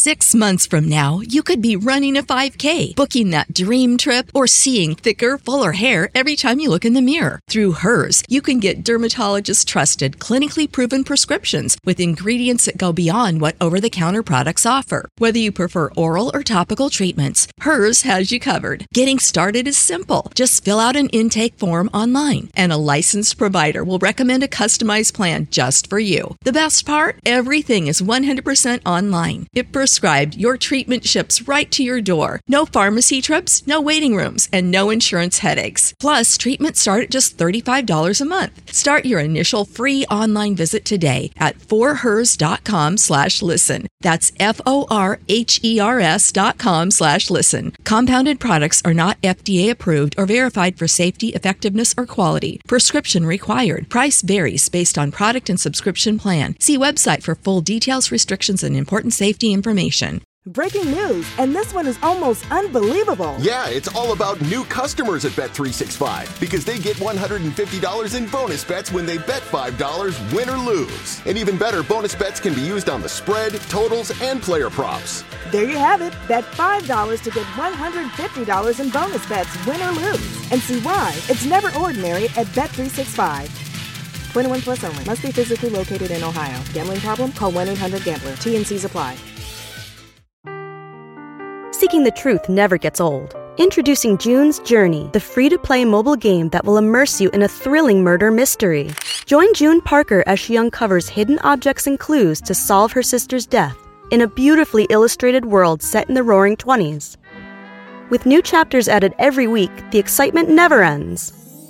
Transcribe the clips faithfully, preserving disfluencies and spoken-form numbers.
Six months from now, you could be running a five K, booking that dream trip, or seeing thicker, fuller hair every time you look in the mirror. Through Hers, you can get dermatologist-trusted, clinically proven prescriptions with ingredients that go beyond what over-the-counter products offer. Whether you prefer oral or topical treatments, Hers has you covered. Getting started is simple. Just fill out an intake form online, and a licensed provider will recommend a customized plan just for you. The best part? Everything is one hundred percent online. If prescribed, your treatment ships right to your door. No pharmacy trips, no waiting rooms, and no insurance headaches. Plus, treatments start at just thirty-five dollars a month. Start your initial free online visit today at forhers.com slash listen. That's F-O-R-H-E-R-S dot com slash listen. Compounded products are not F D A approved or verified for safety, effectiveness, or quality. Prescription required. Price varies based on product and subscription plan. See website for full details, restrictions, and important safety information. Breaking news, and this one is almost unbelievable. Yeah, it's all about new customers at Bet three sixty-five because they get one hundred fifty dollars in bonus bets when they bet five dollars, win or lose. And even better, bonus bets can be used on the spread, totals, and player props. There you have it. Bet five dollars to get one hundred fifty dollars in bonus bets, win or lose. And see why it's never ordinary at Bet three sixty-five. twenty-one plus only. Must be physically located in Ohio. Gambling problem? Call one eight hundred gambler. T N Cs apply. Seeking the truth never gets old. Introducing June's Journey, the free-to-play mobile game that will immerse you in a thrilling murder mystery. Join June Parker as she uncovers hidden objects and clues to solve her sister's death in a beautifully illustrated world set in the roaring twenties. With new chapters added every week, the excitement never ends.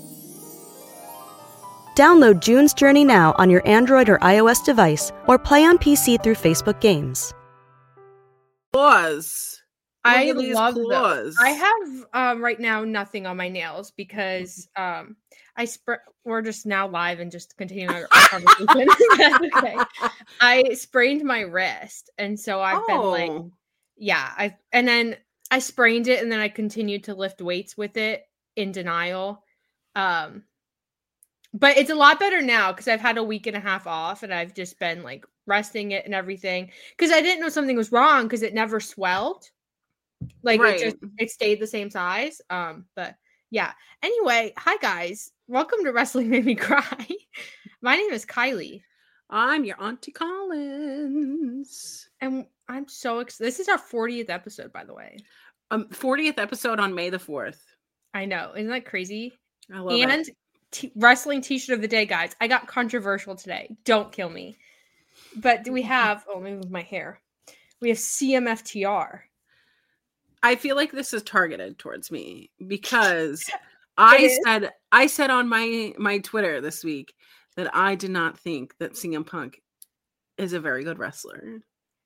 Download June's Journey now on your Android or iOS device, or play on P C through Facebook Games. Claws. I love those. I have um, right now nothing on my nails because um, I spray. We're just now live and just continuing our conversation. Okay. I sprained my wrist, and so I've oh. been like, yeah. I and then I sprained it, and then I continued to lift weights with it in denial. Um, but it's a lot better now because I've had a week and a half off, and I've just been like resting it and everything because I didn't know something was wrong because it never swelled. Like right. it just it stayed the same size. Um, but yeah. Anyway, hi guys. Welcome to Wrestling Made Me Cry. My name is Kylie. I'm your Auntie Collins. And I'm so excited. This is our fortieth episode, by the way. Um, fortieth episode on May the fourth. I know. Isn't that crazy? I love and it. T- wrestling t-shirt of the day, guys. I got controversial today. Don't kill me. But do we have oh let me move my hair. We have C M F T R. I feel like this is targeted towards me because I said I said on my my Twitter this week that I did not think that C M Punk is a very good wrestler.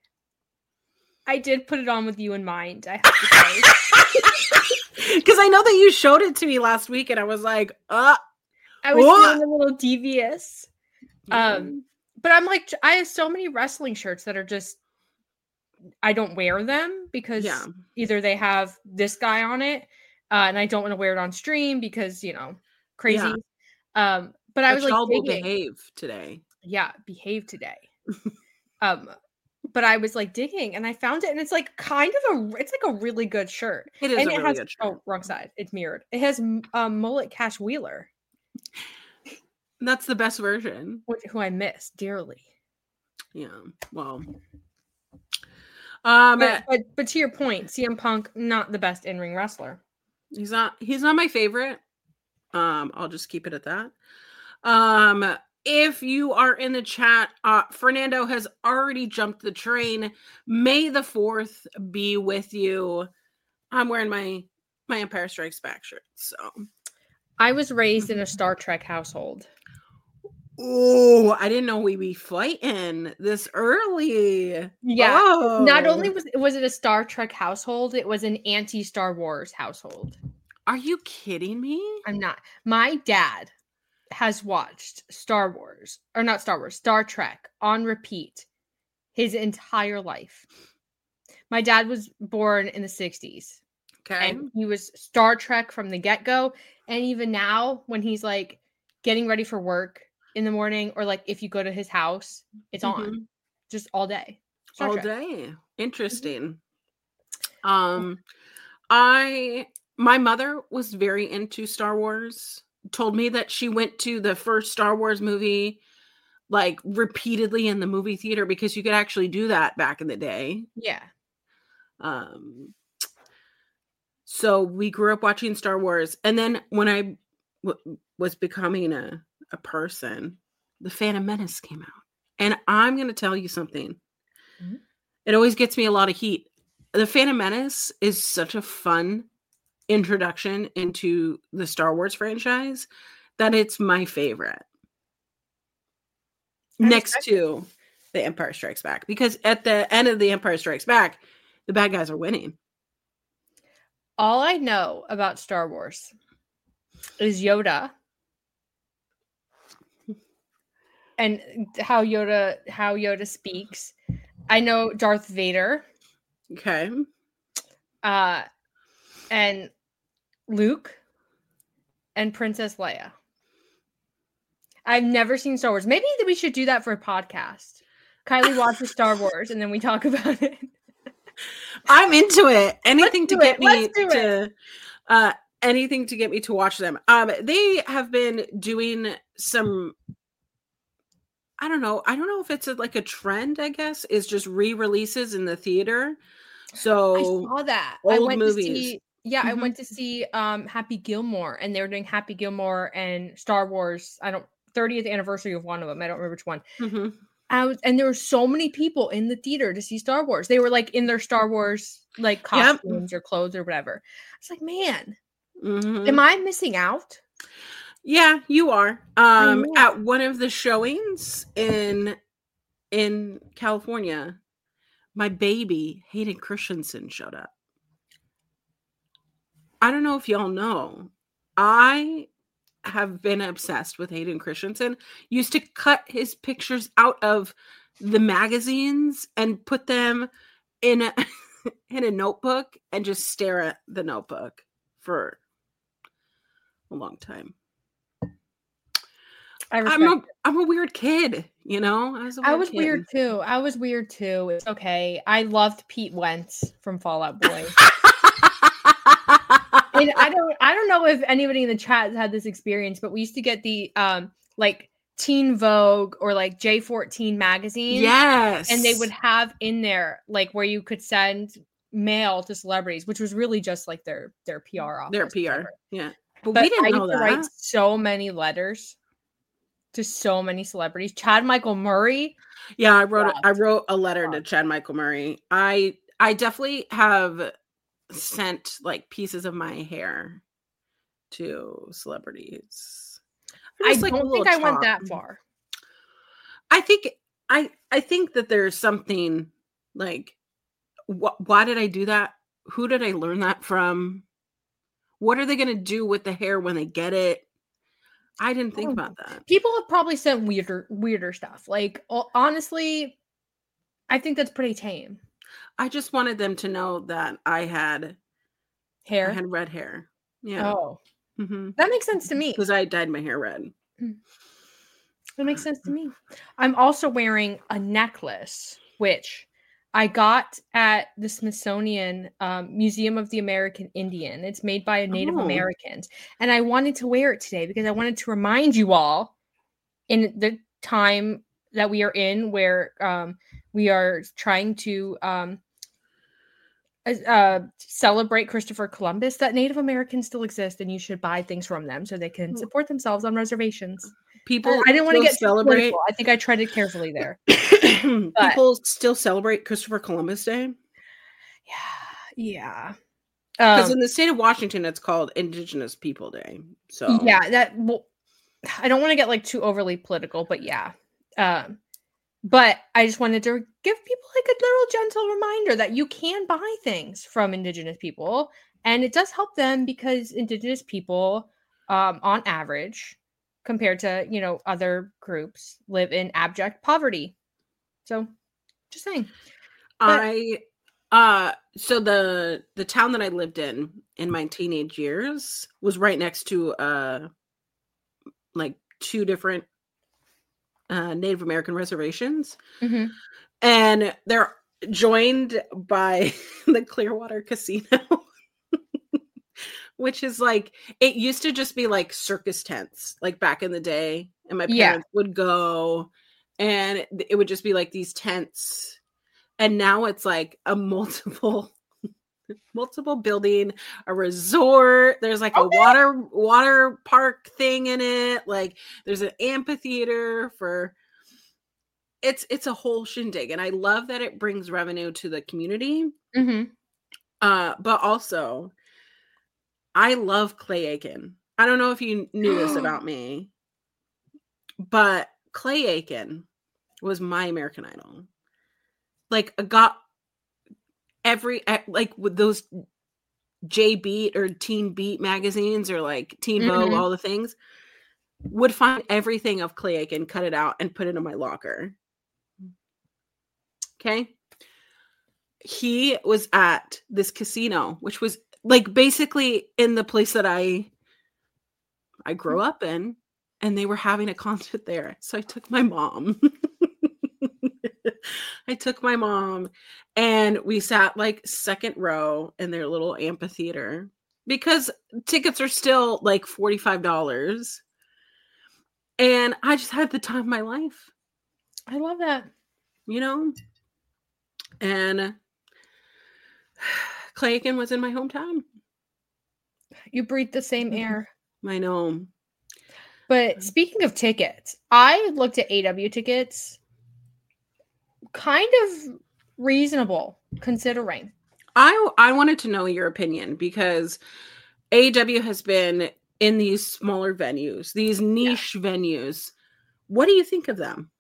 I did put it on with you in mind, I have to say. Because I know that you showed it to me last week and I was like, uh I was what? feeling a little devious. Um, but I'm like, I have so many wrestling shirts that are just I don't wear them because yeah. either they have this guy on it, uh, and I don't want to wear it on stream because you know, crazy. Yeah. Um, but, but I was like, will behave today. Yeah, behave today. um, but I was like digging, and I found it, and it's like kind of a, it's like a really good shirt. It is and a it really has, good shirt. Oh, wrong side. It's mirrored. It has um, Mullet Cash Wheeler. That's the best version. Who I miss dearly. Yeah. Well. Um, but, but but to your point, C M Punk not the best in-ring wrestler. He's not. He's not my favorite. Um, I'll just keep it at that. Um, if you are in the chat, uh, Fernando has already jumped the train. May the fourth be with you. I'm wearing my my Empire Strikes Back shirt. So, I was raised in a Star Trek household. Oh, I didn't know we'd be fighting this early. Yeah. Oh. Not only was, was it a Star Trek household, it was an anti-Star Wars household. Are you kidding me? I'm not. My dad has watched Star Wars, or not Star Wars, Star Trek on repeat his entire life. My dad was born in the sixties. Okay. And he was Star Trek from the get-go. And even now, when he's like getting ready for work in the morning, or like if you go to his house, it's mm-hmm. on just all day. Star all Trek. Day. Interesting. Um, I my mother was very into Star Wars. Told me that she went to the first Star Wars movie like repeatedly in the movie theater because you could actually do that back in the day. Yeah. Um. So we grew up watching Star Wars, and then when I w- was becoming a a person, The Phantom Menace came out, and I'm going to tell you something. Mm-hmm. It always gets me a lot of heat. The Phantom Menace is such a fun introduction into the Star Wars franchise that it's my favorite. I Next to The Empire Strikes Back. Because at the end of The Empire Strikes Back, the bad guys are winning. All I know about Star Wars is Yoda. And how Yoda how Yoda speaks. I know Darth Vader. Okay. Uh and Luke and Princess Leia. I've never seen Star Wars. Maybe we should do that for a podcast. Kylie watches Star Wars and then we talk about it. I'm into it. Anything to get me to uh anything to get me to watch them. Um they have been doing some I don't know. I don't know if it's a, like a trend, I guess, is just re-releases in the theater. So I saw that. Old I went movies. to see Yeah, mm-hmm. I went to see um Happy Gilmore, and they were doing Happy Gilmore and Star Wars. I don't thirtieth anniversary of one of them. I don't remember which one. Mm-hmm. I was, and there were so many people in the theater to see Star Wars. They were like in their Star Wars like costumes yep. or clothes or whatever. It's like, man, mm-hmm. am I missing out? Yeah, you are. Um, at one of the showings in in California, my baby Hayden Christensen showed up. I don't know if y'all know, I have been obsessed with Hayden Christensen. Used to cut his pictures out of the magazines and put them in a in a notebook and just stare at the notebook for a long time. I I'm a, I'm a weird kid, you know? I was, a weird I was kid. weird too. I was weird too. It's okay. I loved Pete Wentz from Fall Out Boy. And I don't I don't know if anybody in the chat has had this experience, but we used to get the um like Teen Vogue or like J fourteen magazine. Yes. And they would have in there like where you could send mail to celebrities, which was really just like their their P R office. Their P R. Whatever. Yeah. But, but we didn't I know used that. to write so many letters to so many celebrities. Chad Michael Murray. Yeah, I wrote I wrote a letter to Chad Michael Murray. I I definitely have sent like pieces of my hair to celebrities. I like don't think I talk. went that far. I think I I think that there's something like wh- why did I do that? Who did I learn that from? What are they going to do with the hair when they get it? I didn't think about that. People have probably sent weirder weirder stuff. Like honestly, I think that's pretty tame. I just wanted them to know that I had hair. I had red hair. Yeah. Oh, mm-hmm. That makes sense to me because I dyed my hair red. That makes sense to me. I'm also wearing a necklace, which I got at the Smithsonian um, Museum of the American Indian. It's made by Native oh. Americans, and I wanted to wear it today because I wanted to remind you all in the time that we are in, where um, we are trying to. Um, Uh, celebrate Christopher Columbus, that Native Americans still exist and you should buy things from them so they can support themselves on reservations. People I didn't want to get celebrate. I think I treaded carefully there. People still celebrate Christopher Columbus Day. Yeah, yeah. Because um, in the state of Washington, it's called Indigenous People Day. So yeah, that. Well, I don't want to get like too overly political, but yeah. Um, But I just wanted to give people like a little gentle reminder that you can buy things from Indigenous people. And it does help them because Indigenous people, um, on average, compared to, you know, other groups, live in abject poverty. So just saying. But- I, uh, so the, the town that I lived in, in my teenage years was right next to, uh, like two different Uh, Native American reservations. Mm-hmm. And there joined by the Clearwater Casino, which is like, it used to just be like circus tents, like back in the day. And my parents yeah. would go and it would just be like these tents. And now it's like a multiple, multiple building, a resort. There's like okay. a water, water park thing in it. Like there's an amphitheater for, it's, it's a whole shindig. And I love that it brings revenue to the community. Mm-hmm. Uh, but also I love Clay Aiken. I don't know if you knew this about me, but Clay Aiken was my American Idol. Like, I got every, like, with those J Beat or Teen Beat magazines or like Teen mm-hmm. Vogue, all the things, would find everything of Clay Aiken, cut it out, and put it in my locker. Okay? He was at this casino, which was like basically in the place that I I grew up in, and they were having a concert there. So I took my mom. I took my mom and we sat like second row in their little amphitheater because tickets are still like forty-five dollars. And I just had the time of my life. I love that. You know? And Clay Aiken was in my hometown. You breathe the same air. I know. But speaking of tickets, I looked at A E W tickets. Kind of reasonable considering. I I wanted to know your opinion because A E W has been in these smaller venues, these niche yeah. venues. What do you think of them?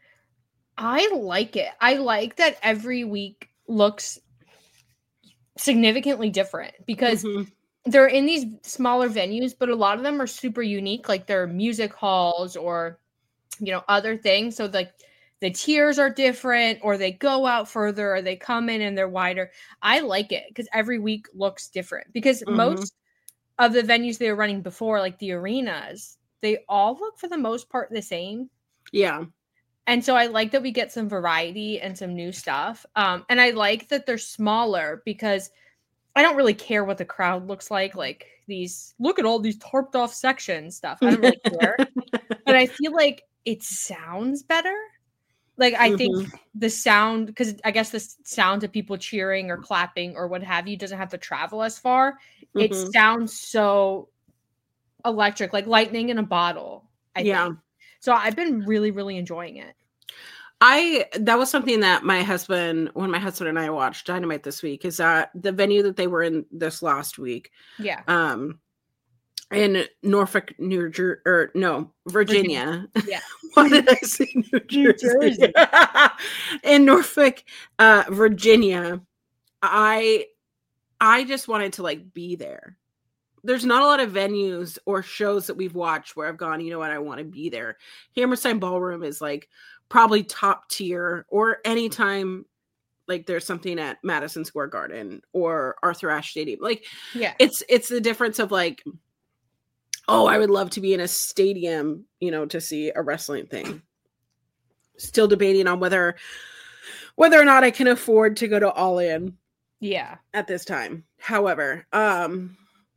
I like it. I like that every week looks significantly different because mm-hmm. they're in these smaller venues, but a lot of them are super unique. Like they're music halls or, you know, other things. So like the tiers are different or they go out further or they come in and they're wider. I like it because every week looks different because mm-hmm. most of the venues they were running before, like the arenas, they all look for the most part the same. Yeah. And so I like that we get some variety and some new stuff. Um, and I like that they're smaller because I don't really care what the crowd looks like. Like these, look at all these tarped off sections stuff. I don't really care. But I feel like it sounds better. Like I mm-hmm. think the sound, because I guess the sound of people cheering or clapping or what have you doesn't have to travel as far. Mm-hmm. It sounds so electric, like lightning in a bottle. I yeah. think. So I've been really, really enjoying it. I, that was something that my husband, when my husband and I watched Dynamite this week, is that the venue that they were in this last week. Yeah. Um, in Norfolk, New Jersey, or no, Virginia. Virginia. Yeah. Why did I say New Jersey? New Jersey. In Norfolk, uh, Virginia, I, I just wanted to like be there. There's not a lot of venues or shows that we've watched where I've gone, you know what, I want to be there. Hammerstein Ballroom is like probably top tier, or anytime like there's something at Madison Square Garden or Arthur Ashe Stadium. Like, yeah, it's, it's the difference of like, oh, I would love to be in a stadium, you know, to see a wrestling thing. Still debating on whether, whether or not I can afford to go to All In. Yeah. At this time. However, um,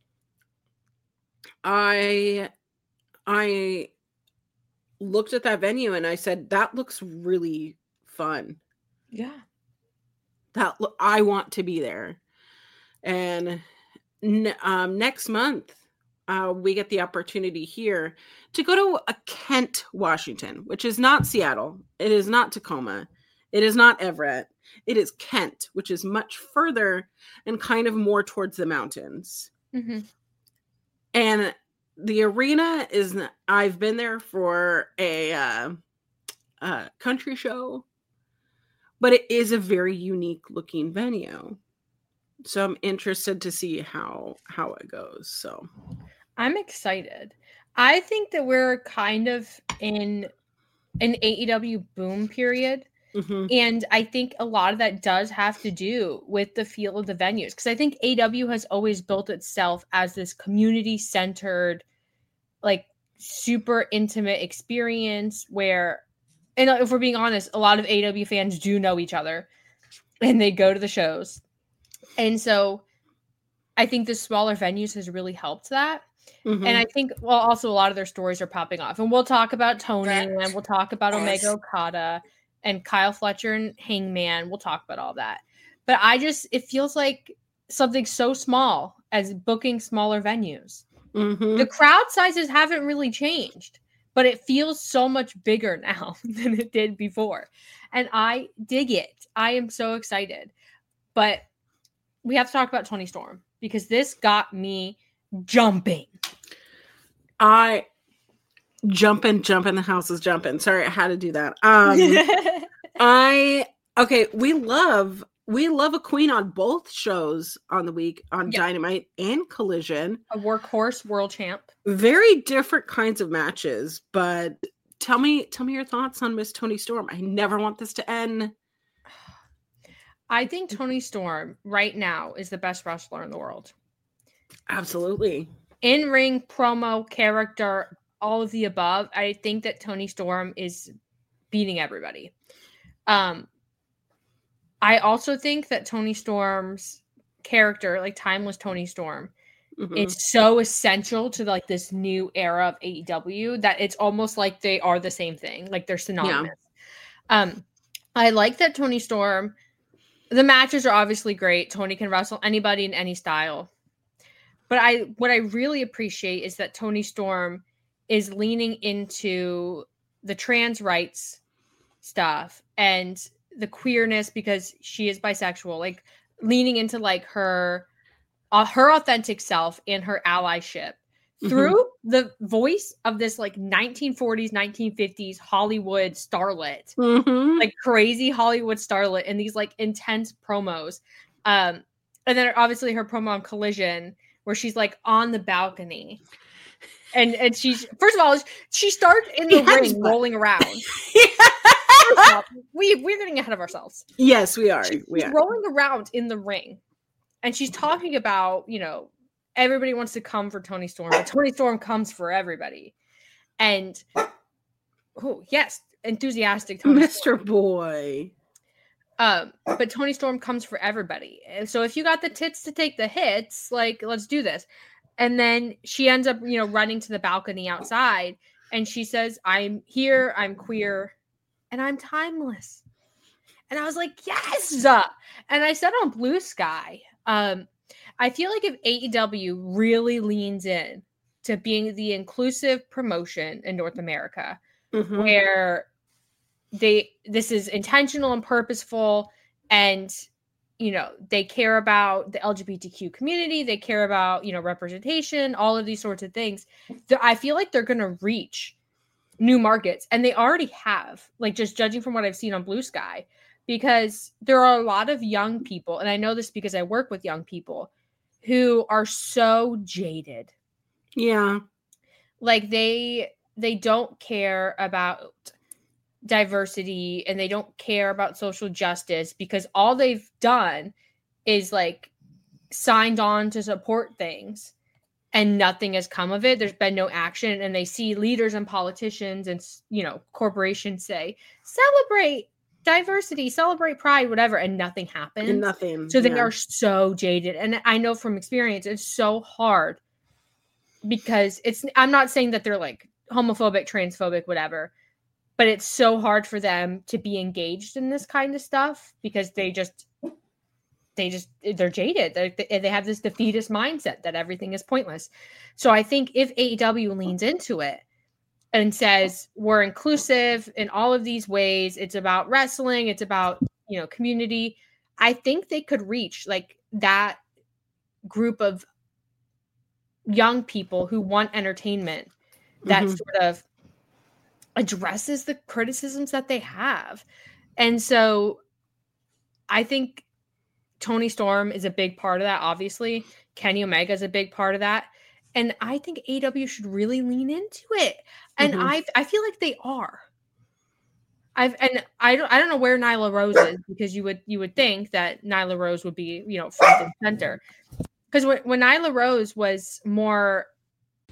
I, I looked at that venue and I said, that looks really fun. Yeah. That I want to be there. And um, next month, uh, we get the opportunity here to go to a Kent, Washington, which is not Seattle. It is not Tacoma. It is not Everett. It is Kent, which is much further and kind of more towards the mountains. Mm-hmm. And the arena is, I've been there for a, uh, a country show, but it is a very unique looking venue. So I'm interested to see how, how it goes. So I'm excited. I think that we're kind of in an A E W boom period. Mm-hmm. And I think a lot of that does have to do with the feel of the venues. Because I think A E W has always built itself as this community-centered, like, super intimate experience where, and if we're being honest, a lot of A E W fans do know each other. and they go to the shows. And so I think the smaller venues has really helped that. Mm-hmm. And I think, well, also a lot of their stories are popping off. And we'll talk about Tony and we'll talk about Omega Okada and Kyle Fletcher and Hangman. We'll talk about all that. But I just, it feels like something so small as booking smaller venues. Mm-hmm. The crowd sizes haven't really changed, but it feels so much bigger now than it did before. And I dig it. I am so excited. But we have to talk about Toni Storm because this got me jumping. I jumping, jumping. The house is jumping. Sorry, I had to do that. Um, I okay. We love we love a queen on both shows on the week on yep. Dynamite and Collision. A workhorse world champ. Very different kinds of matches, but tell me, tell me your thoughts on Miss Toni Storm. I never want this to end. I think Toni Storm right now is the best wrestler in the world. Absolutely. In-ring, promo, character, all of the above. I think that Toni Storm is beating everybody. Um, I also think that Toni Storm's character, like Timeless Toni Storm, mm-hmm. is so essential to like this new era of A E W that it's almost like they are the same thing. Like they're synonymous. Yeah. Um, I like that Toni Storm, the matches are obviously great. Toni can wrestle anybody in any style. But I, what I really appreciate is that Toni Storm is leaning into the trans rights stuff and the queerness because she is bisexual, like leaning into like her, uh, her authentic self and her allyship mm-hmm. through the voice of this like nineteen forties, nineteen fifties Hollywood starlet, mm-hmm. like crazy Hollywood starlet in these like intense promos. Um, and then obviously her promo on Collision where she's like on the balcony. And and she's, first of all, she starts in the yes, ring but... rolling around. yeah. all, we, we're getting ahead of ourselves. Yes, we are. She's we are. rolling around in the ring. And she's talking about, you know, everybody wants to come for Toni Storm, but Toni Storm comes for everybody. And, oh, yes, enthusiastic Toni Mister Storm. Boy. Um, but Toni Storm comes for everybody. And so if you got the tits to take the hits, like, let's do this. And then she ends up, you know, running to the balcony outside and she says, I'm here, I'm queer, and I'm timeless. And I was like, yes. And I said on Blue Sky, um, I feel like if A E W really leans in to being the inclusive promotion in North America, mm-hmm. where they, this is intentional and purposeful and, you know, they care about the L G B T Q community. They care about, you know, representation, all of these sorts of things. I feel like they're going to reach new markets and they already have, like just judging from what I've seen on Blue Sky, because there are a lot of young people. And I know this because I work with young people who are so jaded. Yeah. Like they, they don't care about diversity and they don't care about social justice because all they've done is like signed on to support things and nothing has come of it. There's been no action and they see leaders and politicians and, you know, corporations say, celebrate diversity, celebrate pride, whatever. And nothing happens. And nothing. So they yeah. are so jaded. And I know from experience, it's so hard because it's, I'm not saying that they're like homophobic, transphobic, whatever, but it's so hard for them to be engaged in this kind of stuff because they just, they just, they're jaded. They're, they have this defeatist mindset that everything is pointless. So I think if A E W leans into it and says, we're inclusive in all of these ways, it's about wrestling, it's about, you know, community, I think they could reach like that group of young people who want entertainment that mm-hmm. sort of addresses the criticisms that they have. And so I think Toni Storm is a big part of that. Obviously, Kenny Omega is a big part of that. And I think A E W should really lean into it. And mm-hmm. I I feel like they are. I've and I don't I don't know where Nyla Rose is because you would you would think that Nyla Rose would be, you know, front and center. Because when, when Nyla Rose was more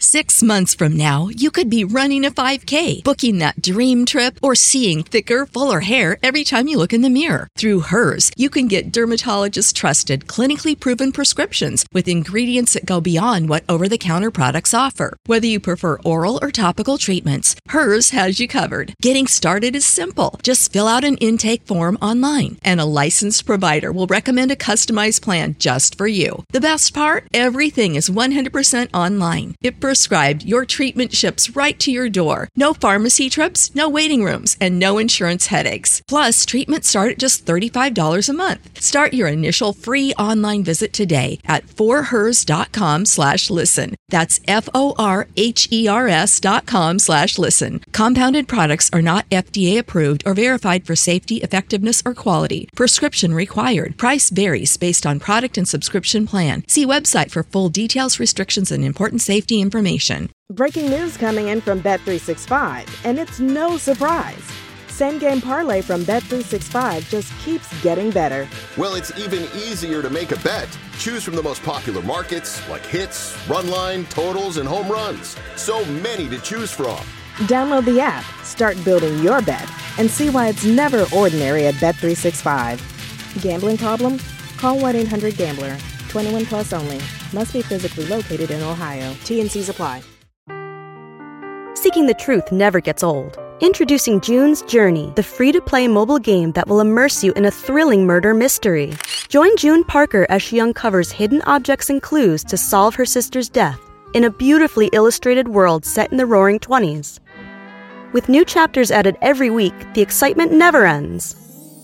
Six months from now, you could be running a five K, booking that dream trip, or seeing thicker, fuller hair every time you look in the mirror. Through Hers, you can get dermatologist-trusted, clinically proven prescriptions with ingredients that go beyond what over-the-counter products offer. Whether you prefer oral or topical treatments, Hers has you covered. Getting started is simple. Just fill out an intake form online, and a licensed provider will recommend a customized plan just for you. The best part? Everything is one hundred percent online. If prescribed, your treatment ships right to your door. No pharmacy trips, no waiting rooms, and no insurance headaches. Plus, treatments start at just thirty-five dollars a month. Start your initial free online visit today at forhers.com slash listen. That's F-O-R-H-E-R-S dot com slash listen. Compounded products are not F D A approved or verified for safety, effectiveness, or quality. Prescription required. Price varies based on product and subscription plan. See website for full details, restrictions, and important safety information. Breaking news coming in from Bet three sixty-five, and it's no surprise. Same Game Parlay from Bet three sixty-five just keeps getting better. Well, it's even easier to make a bet. Choose from the most popular markets like hits, run line, totals, and home runs. So many to choose from. Download the app, start building your bet, and see why it's never ordinary at Bet three sixty-five. Gambling problem? Call one eight hundred gambler. twenty-one plus only. Must be physically located in Ohio. T and C's apply. Seeking the truth never gets old. Introducing June's Journey, the free-to-play mobile game that will immerse you in a thrilling murder mystery. Join June Parker as she uncovers hidden objects and clues to solve her sister's death in a beautifully illustrated world set in the Roaring Twenties. With new chapters added every week, the excitement never ends.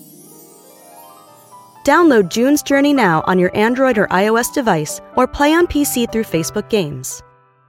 Download June's Journey now on your Android or iOS device, or play on P C through Facebook Games.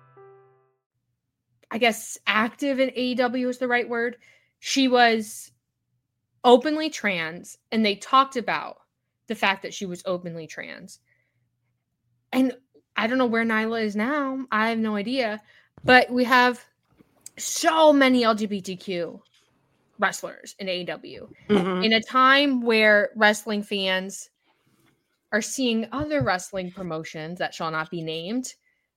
I guess active in A E W is the right word. She was openly trans, and they talked about the fact that she was openly trans. And I don't know where Nyla is now. I have no idea. But we have so many L G B T Q wrestlers in A E W. Mm-hmm. In a time where wrestling fans are seeing other wrestling promotions that shall not be named.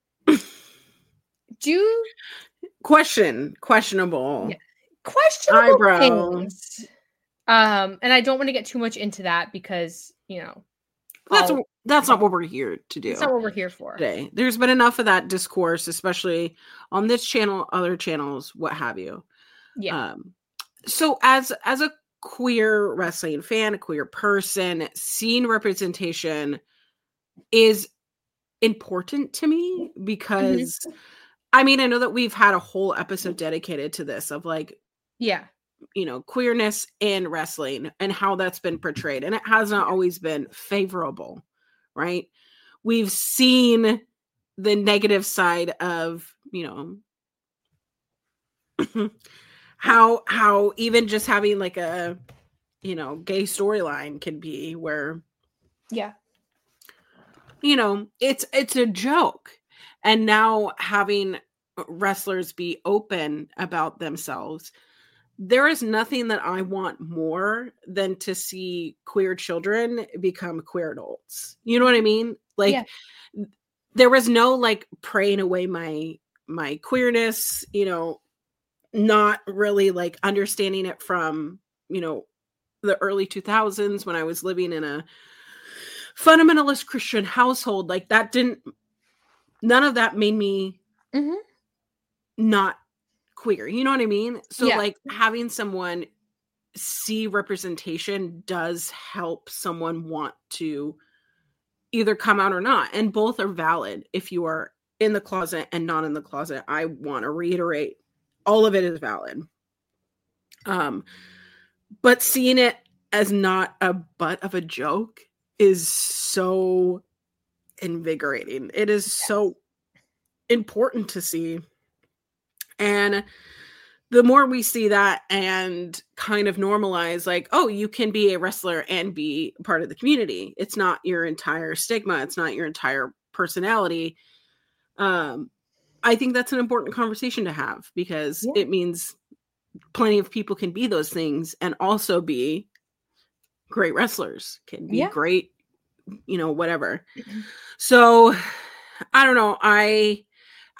Do question questionable yeah. questionable eyebrow things. Um, and I don't want to get too much into that because you know that's what, that's not what we're here to do. That's not what we're here for today. There's been enough of that discourse, especially on this channel, other channels, what have you. Yeah. Um, so as as a queer wrestling fan, a queer person, seeing representation is important to me because. Mm-hmm. I mean, I know that we've had a whole episode dedicated to this of like, yeah, you know, queerness in wrestling and how that's been portrayed. And it has not always been favorable, right? We've seen the negative side of, you know, how, how even just having like a, you know, gay storyline can be where, yeah, you know, it's, it's a joke. And now having wrestlers be open about themselves, there is nothing that I want more than to see queer children become queer adults. You know what I mean? Like yeah. There was no like praying away my, my queerness, you know, not really like understanding it from, you know, the early two thousands when I was living in a fundamentalist Christian household. Like that didn't, none of that made me mm-hmm. not queer. You know what I mean? So yeah. like having someone see representation does help someone want to either come out or not. And both are valid if you are in the closet and not in the closet. I want to reiterate all of it is valid. Um, but seeing it as not a butt of a joke is so invigorating. It is yes. so important to see. And the more we see that and kind of normalize like, oh, you can be a wrestler and be part of the community. It's not your entire stigma. It's not your entire personality. Um, I think that's an important conversation to have because yeah. it means plenty of people can be those things and also be great wrestlers, can be yeah. great, you know, whatever. Mm-hmm. So I don't know. I,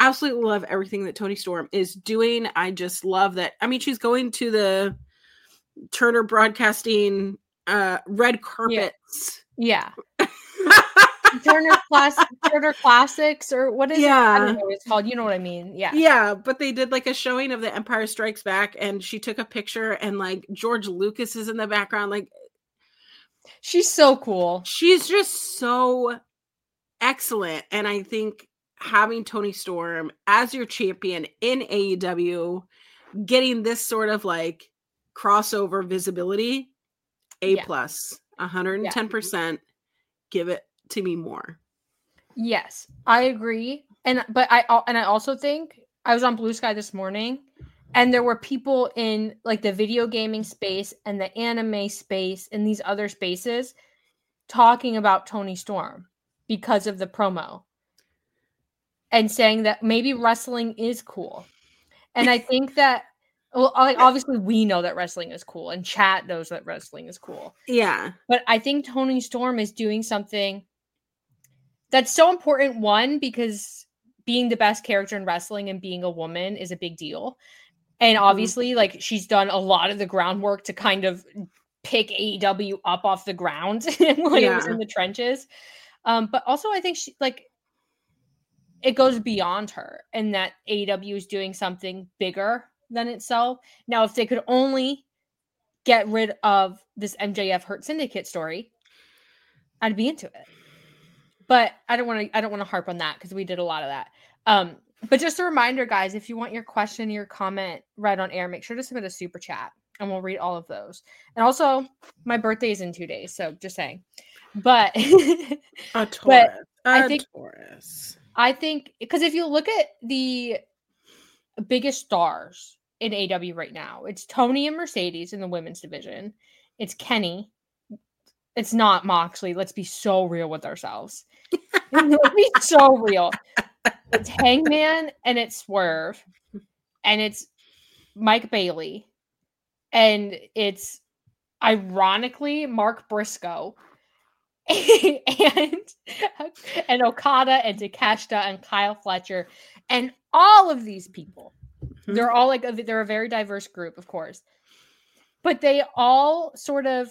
absolutely love everything that Toni Storm is doing. I just love that. I mean, she's going to the Turner Broadcasting uh, red carpets. Yeah. yeah. Turner Class Turner Classics or what is yeah. it? I don't know what it's called. You know what I mean? Yeah. Yeah, but they did like a showing of The Empire Strikes Back, and she took a picture, and like George Lucas is in the background. Like, she's so cool. She's just so excellent. And I think having Toni Storm as your champion in A E W, getting this sort of like crossover visibility, A yeah. plus, one hundred ten percent. Yeah. Give it to me more. Yes, I agree. And but I and I also think I was on Blue Sky this morning, and there were people in like the video gaming space and the anime space and these other spaces talking about Toni Storm because of the promo and saying that maybe wrestling is cool. And I think that well, like obviously we know that wrestling is cool, and chat knows that wrestling is cool. Yeah, but I think Toni Storm is doing something that's so important, one, because being the best character in wrestling and being a woman is a big deal. And obviously, mm-hmm. like, she's done a lot of the groundwork to kind of pick A E W up off the ground when yeah. it was in the trenches. Um, but also, I think she, like, it goes beyond her, and that A E W is doing something bigger than itself. Now, if they could only get rid of this M J F Hurt Syndicate story, I'd be into it. But I don't want to. I don't want to harp on that because we did a lot of that. Um, but just a reminder, guys, if you want your question, your comment read on air, make sure to submit a super chat, and we'll read all of those. And also, my birthday is in two days, so just saying. But a Taurus. But a I think Taurus. I think because if you look at the biggest stars in A E W right now, it's Tony and Mercedes in the women's division. It's Kenny. It's not Moxley. Let's be so real with ourselves. Let's be so real. It's Hangman and it's Swerve and it's Mike Bailey and it's ironically Mark Briscoe and and Okada and Takeshita and Kyle Fletcher and all of these people. Mm-hmm. They're all like a, they're a very diverse group, of course, but they all sort of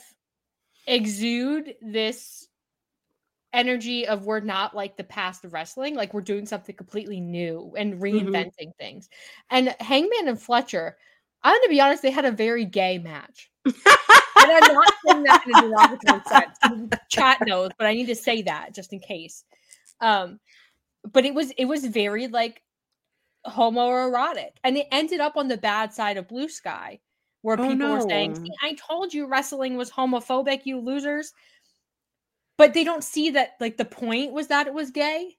exude this energy of we're not like the past of wrestling, like we're doing something completely new and reinventing mm-hmm. things. And Hangman and Fletcher, I'm going to be honest, they had a very gay match. And I'm not saying that in a derogatory sense. Chat knows, but I need to say that just in case. Um, but it was it was very like homoerotic, and it ended up on the bad side of Blue Sky. Where oh, people no. were saying, see, I told you wrestling was homophobic, you losers. But they don't see that, like, the point was that it was gay.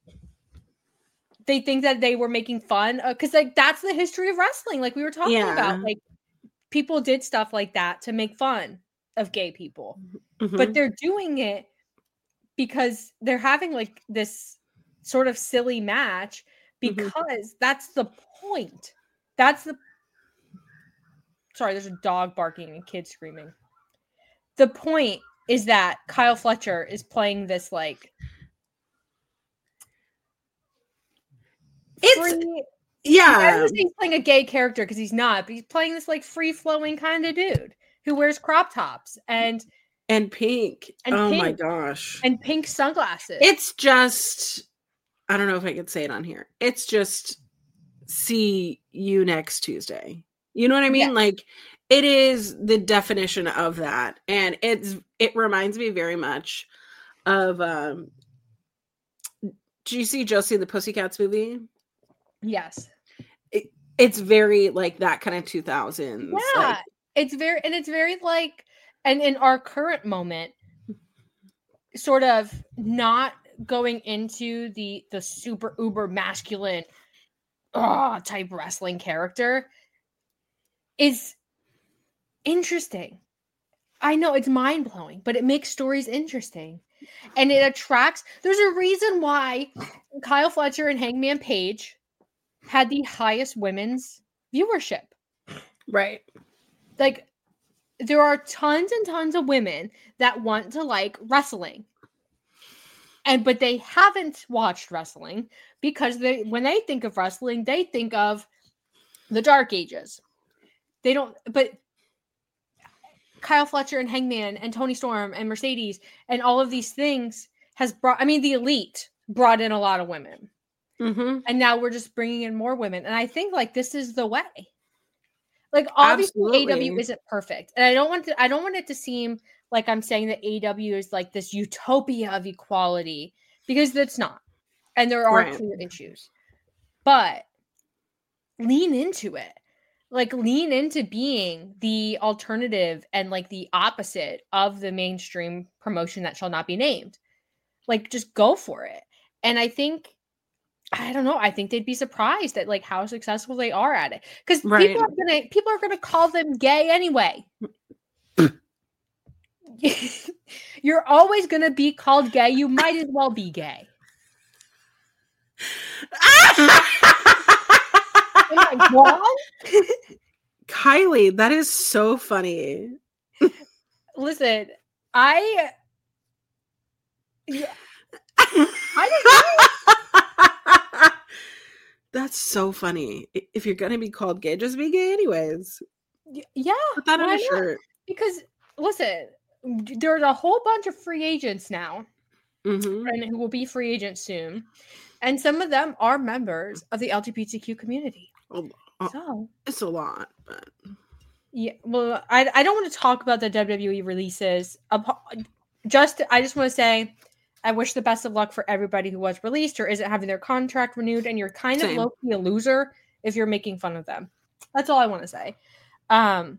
They think that they were making fun. Because, like, that's the history of wrestling. Like, we were talking yeah. about. Like, people did stuff like that to make fun of gay people. Mm-hmm. But they're doing it because they're having, like, this sort of silly match because mm-hmm. that's the point. That's the Sorry, there's a dog barking and kids screaming. The point is that Kyle Fletcher is playing this like it's free, yeah. He's playing a gay character because he's not, but he's playing this like free flowing kind of dude who wears crop tops and and pink. And oh pink, my gosh. And pink sunglasses. It's just I don't know if I could say it on here. It's just see you next Tuesday. You know what I mean? Yeah. Like it is the definition of that. And it's, it reminds me very much of, um, do you see Josie and the Pussycats movie? Yes. It, it's very like that kind of two thousands. Yeah. Like, it's very, and it's very like, and in our current moment, sort of not going into the, the super uber masculine oh, type wrestling character is interesting. I know it's mind-blowing, but it makes stories interesting. And it attracts... There's a reason why Kyle Fletcher and Hangman Page had the highest women's viewership. Right. Like, there are tons and tons of women that want to like wrestling. And but they haven't watched wrestling because they when they think of wrestling, they think of the Dark Ages. They don't, but Kyle Fletcher and Hangman and Toni Storm and Mercedes and all of these things has brought, I mean, the Elite brought in a lot of women. Mm-hmm. And now we're just bringing in more women. And I think like this is the way. Like obviously Absolutely. A E W isn't perfect. And I don't want to, I don't want it to seem like I'm saying that A E W is like this utopia of equality because that's not. And there are right. clear issues. But lean into it. Like lean into being the alternative and like the opposite of the mainstream promotion that shall not be named. Like just go for it. And I think I don't know. I think they'd be surprised at like how successful they are at it. Because right. people are gonna people are gonna call them gay anyway. You're always gonna be called gay. You might as well be gay. Am I wrong? Kylie, that is so funny. Listen, I yeah, I don't know. That's so funny. If you're gonna be called gay, just be gay anyways. Yeah, put that on a shirt. Because listen, there's a whole bunch of free agents now, mm-hmm. and who will be free agents soon, and some of them are members of the L G B T Q community. Oh, so it's a lot, but yeah. Well, I I don't want to talk about the W W E releases. Just I just want to say. I wish the best of luck for everybody who was released or isn't having their contract renewed, and you're kind Same. of low-key a loser if you're making fun of them. That's all I want to say. Um,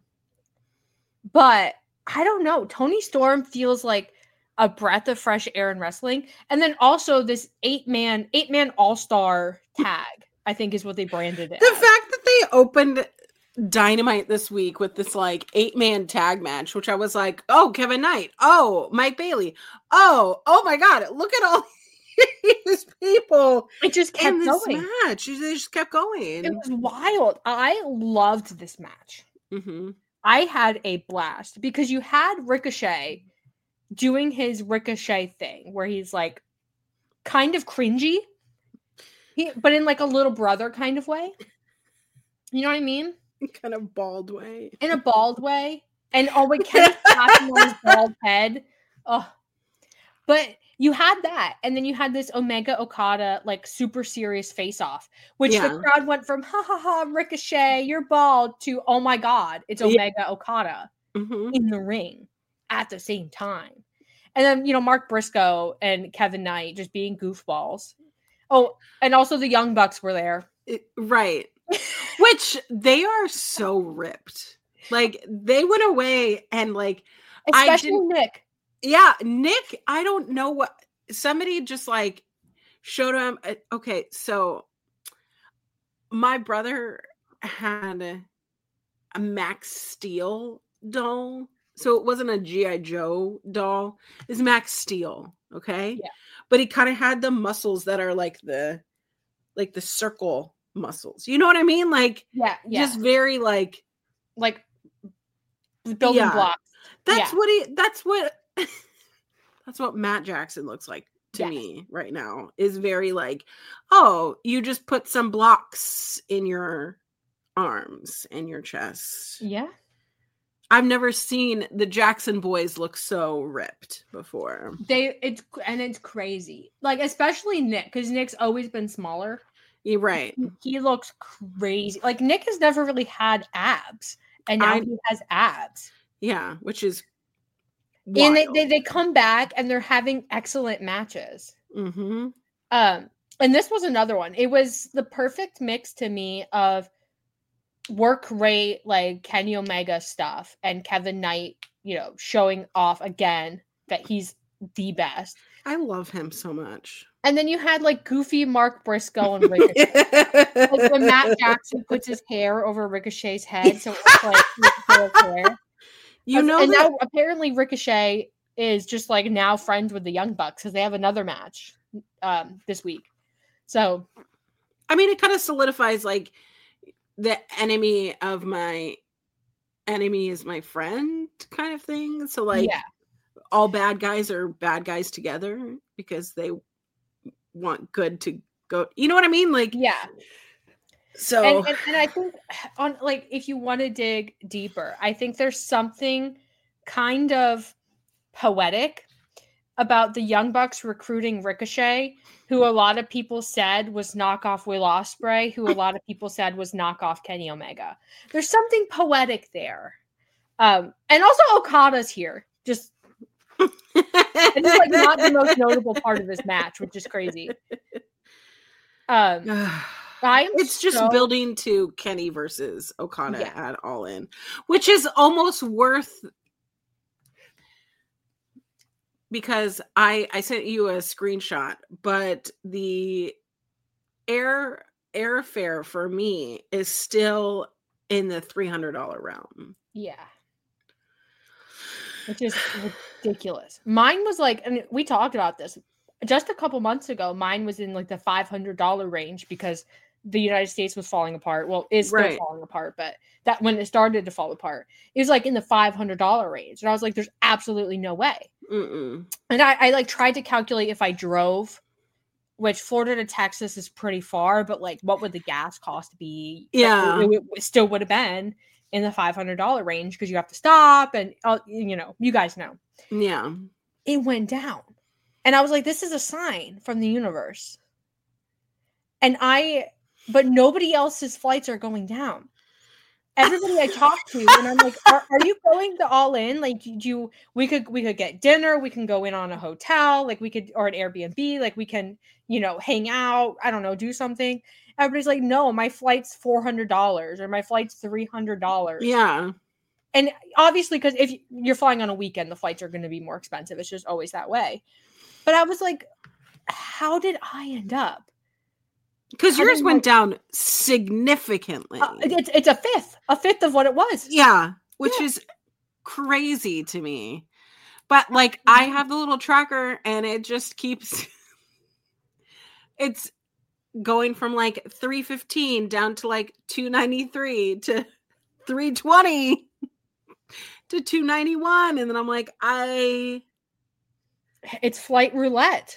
but I don't know. Toni Storm feels like a breath of fresh air in wrestling, and then also this eight-man, eight-man all-star tag. I think is what they branded it. The as. fact that they opened Dynamite this week with this like eight-man tag match, which I was like, oh, Kevin Knight, oh, Mike Bailey, oh, oh my God, look at all these people. It just kept in this going. Match. They just kept going. It was wild. I loved this match. Mm-hmm. I had a blast because you had Ricochet doing his Ricochet thing where he's like kind of cringy, he, but in like a little brother kind of way. You know what I mean? Kind of bald way. In a bald way. And oh, wait, Kenny slapping on his bald head. Oh. But you had that. And then you had this Omega Okada, like, super serious face-off, which yeah. the crowd went from, ha ha ha, Ricochet, you're bald, to, oh my God, it's Omega yeah. Okada mm-hmm. in the ring at the same time. And then, you know, Mark Briscoe and Kevin Knight just being goofballs. Oh, and also the Young Bucks were there. It, right. Which they are so ripped. Like they went away and like especially Nick. Yeah, Nick, I don't know what somebody just like showed him. Okay, so my brother had a, a Max Steel doll. So it wasn't a G I. Joe doll. It's Max Steel, okay? Yeah. But he kind of had the muscles that are like the like the circle muscles. You know what I mean? Like yeah, yeah. just very like like building yeah. blocks. That's yeah. what he that's what that's what Matt Jackson looks like to yes. me right now. Is very like, oh, you just put some blocks in your arms and your chest. Yeah. I've never seen the Jackson boys look so ripped before. They it's and it's crazy. Like especially Nick, because Nick's always been smaller. You're right. He, he looks crazy. Like Nick has never really had abs, and now I, he has abs. Yeah, which is wild. And they, they they come back and they're having excellent matches. Mm-hmm. Um, and this was another one. It was the perfect mix to me of work rate, like Kenny Omega stuff, and Kevin Knight, you know, showing off again that he's the best. I love him so much. And then you had like goofy Mark Briscoe and Ricochet. Like when Matt Jackson puts his hair over Ricochet's head, so it's like his hair. You As, know, and that- now apparently Ricochet is just like now friends with the Young Bucks because they have another match um, this week. So, I mean, it kind of solidifies like the enemy of my enemy is my friend kind of thing. So, like, yeah. all bad guys are bad guys together. because they want good to go. You know what I mean? Like, yeah. So, and, and, and I think on like, if you want to dig deeper, I think there's something kind of poetic about the Young Bucks recruiting Ricochet, who a lot of people said was knockoff Will Ospreay, who a lot of people said was knockoff Kenny Omega. There's something poetic there. Um, and also Okada's here. Just and it's like not the most notable part of this match, which is crazy. Um I'm it's just so... building to Kenny versus Okada yeah. at All In, which is almost worth, because I I sent you a screenshot, but the air airfare for me is still in the three hundred dollars realm. Yeah. Which is ridiculous. Mine was like, and we talked about this just a couple months ago. Mine was in like the five hundred dollars range because the United States was falling apart. Well, is still right. falling apart, but that when it started to fall apart, it was like in the five hundred dollars range. And I was like, there's absolutely no way. Mm-mm. And I, I like tried to calculate if I drove, which Florida to Texas is pretty far, but like what would the gas cost be? Yeah. Like, it, it still would have been in the five hundred dollars range because you have to stop and, uh, you know, you guys know. Yeah. It went down. And I was like, this is a sign from the universe. And I, but nobody else's flights are going down. Everybody I talked to, and I'm like, are, are you going to All In? Like, do you, we could, we could get dinner. We can go in on a hotel. Like we could, or an Airbnb. Like we can, you know, hang out. I don't know, do something. Everybody's like, no, my flight's four hundred dollars or my flight's three hundred dollars. Yeah. And obviously, because if you're flying on a weekend, the flights are going to be more expensive. It's just always that way. But I was like, how did I end up? Because yours went like, down significantly. Uh, it's it's a fifth, a fifth of what it was. Yeah, which yeah. is crazy to me. But like, I have the little tracker, and it just keeps. It's going from like three fifteen down to like two ninety-three to three twenty to two ninety-one, and then I'm like, I. It's flight roulette.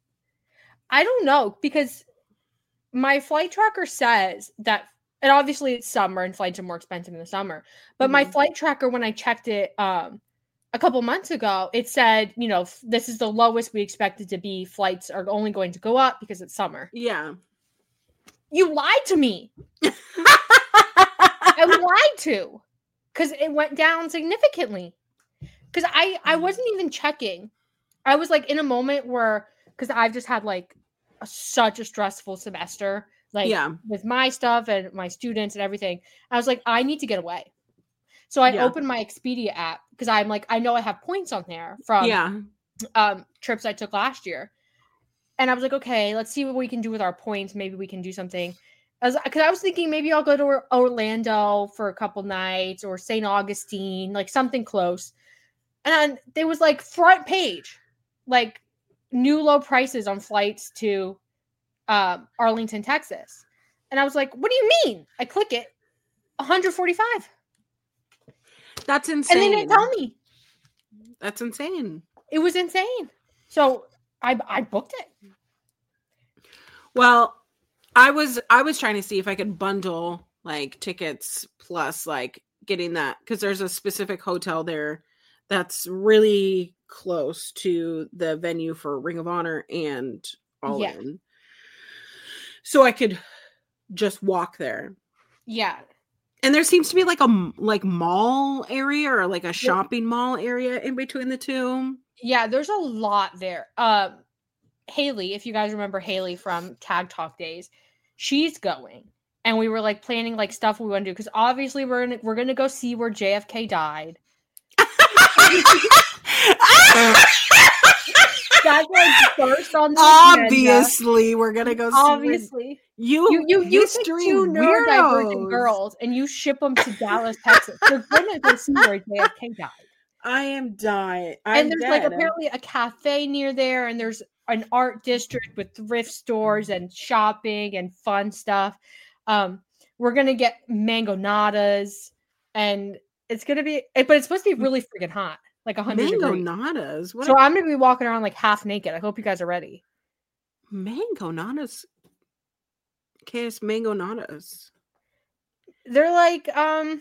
I don't know because. My flight tracker says that, and obviously it's summer and flights are more expensive in the summer, but mm-hmm. my flight tracker, when I checked it um, a couple months ago, it said, you know, f- this is the lowest we expected to be. Flights are only going to go up because it's summer. Yeah. You lied to me. I lied to, because it went down significantly. Because I, I wasn't even checking. I was like in a moment where, because I've just had like, A, such a stressful semester, like yeah. with my stuff and my students and everything. I was like, I need to get away. So I yeah. opened my Expedia app because I'm like, I know I have points on there from yeah. um, trips I took last year. And I was like, okay, let's see what we can do with our points. Maybe we can do something. Because I, I was thinking maybe I'll go to Orlando for a couple nights or Saint Augustine, like something close. And there was like front page, like new low prices on flights to uh, Arlington, Texas. And I was like, what do you mean? I click it, one forty-five. That's insane. And they didn't tell me. That's insane. It was insane. So I I booked it. Well, I was I was trying to see if I could bundle like tickets plus like getting that, because there's a specific hotel there that's really close to the venue for Ring of Honor and All yeah. In. So I could just walk there. Yeah. And there seems to be like a like mall area or like a shopping yeah. mall area in between the two. Yeah, there's a lot there. Um, Haley, if you guys remember Haley from Tag Talk days, she's going. And we were like planning like stuff we want to do, because obviously we're gonna we're gonna go see where J F K died. That's like first on the obviously agenda. We're gonna go see obviously you you you you pick two neurodivergent girls and you ship them to Dallas, Texas. They're gonna go see where J F K died. I am dying. I'm and there's dead. like apparently a cafe near there, and there's an art district with thrift stores and shopping and fun stuff. Um, we're gonna get mangonadas, and it's gonna be, but it's supposed to be really freaking hot. like one hundred Mango degrees. nadas. What so a- I'm going to be walking around like half naked. I hope you guys are ready. Mango nadas. Okay, it's mango nadas. They're like um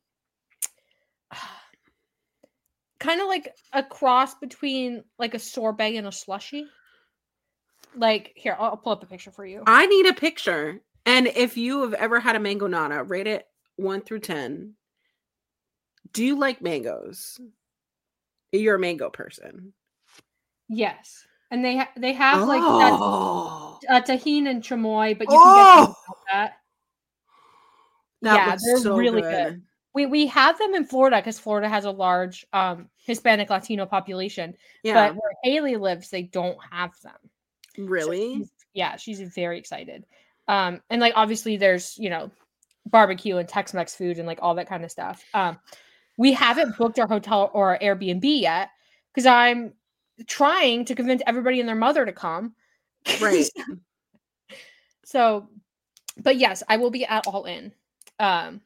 kind of like a cross between like a sorbet and a slushie. Like, here, I'll, I'll pull up a picture for you. I need a picture. And if you have ever had a mango nada, rate it one through ten. Do you like mangoes? You're a mango person. Yes. And they ha- they have oh. like that, uh, tahini and chamoy, but you can oh. get that. That yeah, looks they're so really good. good. We we have them in Florida because Florida has a large um, Hispanic Latino population. Yeah. But where Haley lives, they don't have them. Really? So she's, yeah, she's very excited. Um, and like obviously there's, you know, barbecue and Tex-Mex food and like all that kind of stuff. Um, we haven't booked our hotel or our Airbnb yet because I'm trying to convince everybody and their mother to come. Right. So, but yes, I will be at All In. Um,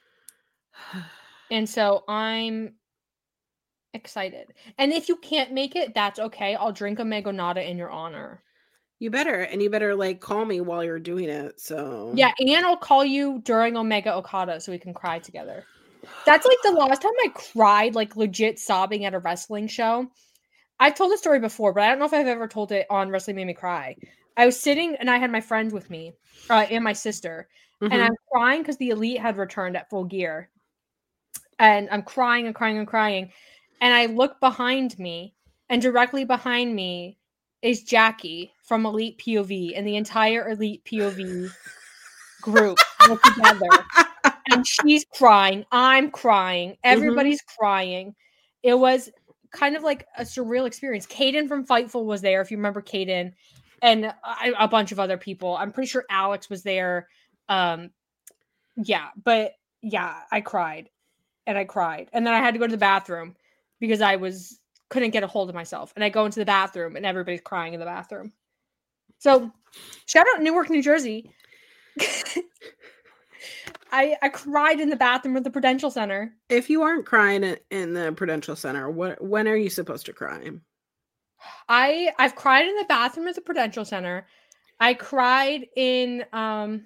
and so I'm excited. And if you can't make it, that's okay. I'll drink a mango nada in your honor. You better, and you better like call me while you're doing it. So yeah, and I'll call you during Omega Okada so we can cry together. That's like the last time I cried, like legit sobbing at a wrestling show. I've told the story before, but I don't know if I've ever told it on Wrestling Made Me Cry. I was sitting and I had my friends with me, uh, and my sister, mm-hmm. and I'm crying because the Elite had returned at Full Gear, and I'm crying and crying and crying, and I look behind me, and directly behind me is Jackie from Elite P O V, and the entire Elite P O V group were together. And she's crying. I'm crying. Everybody's mm-hmm. crying. It was kind of like a surreal experience. Caden from Fightful was there, if you remember Caden, and a, a bunch of other people. I'm pretty sure Alex was there. Um, yeah, but yeah, I cried. And I cried. And then I had to go to the bathroom because I was couldn't get a hold of myself. And I go into the bathroom and everybody's crying in the bathroom. So shout out Newark, New Jersey. I, I cried in the bathroom of the Prudential Center. If you aren't crying in the Prudential Center, what when are you supposed to cry? I I've cried in the bathroom of the Prudential Center. I cried in um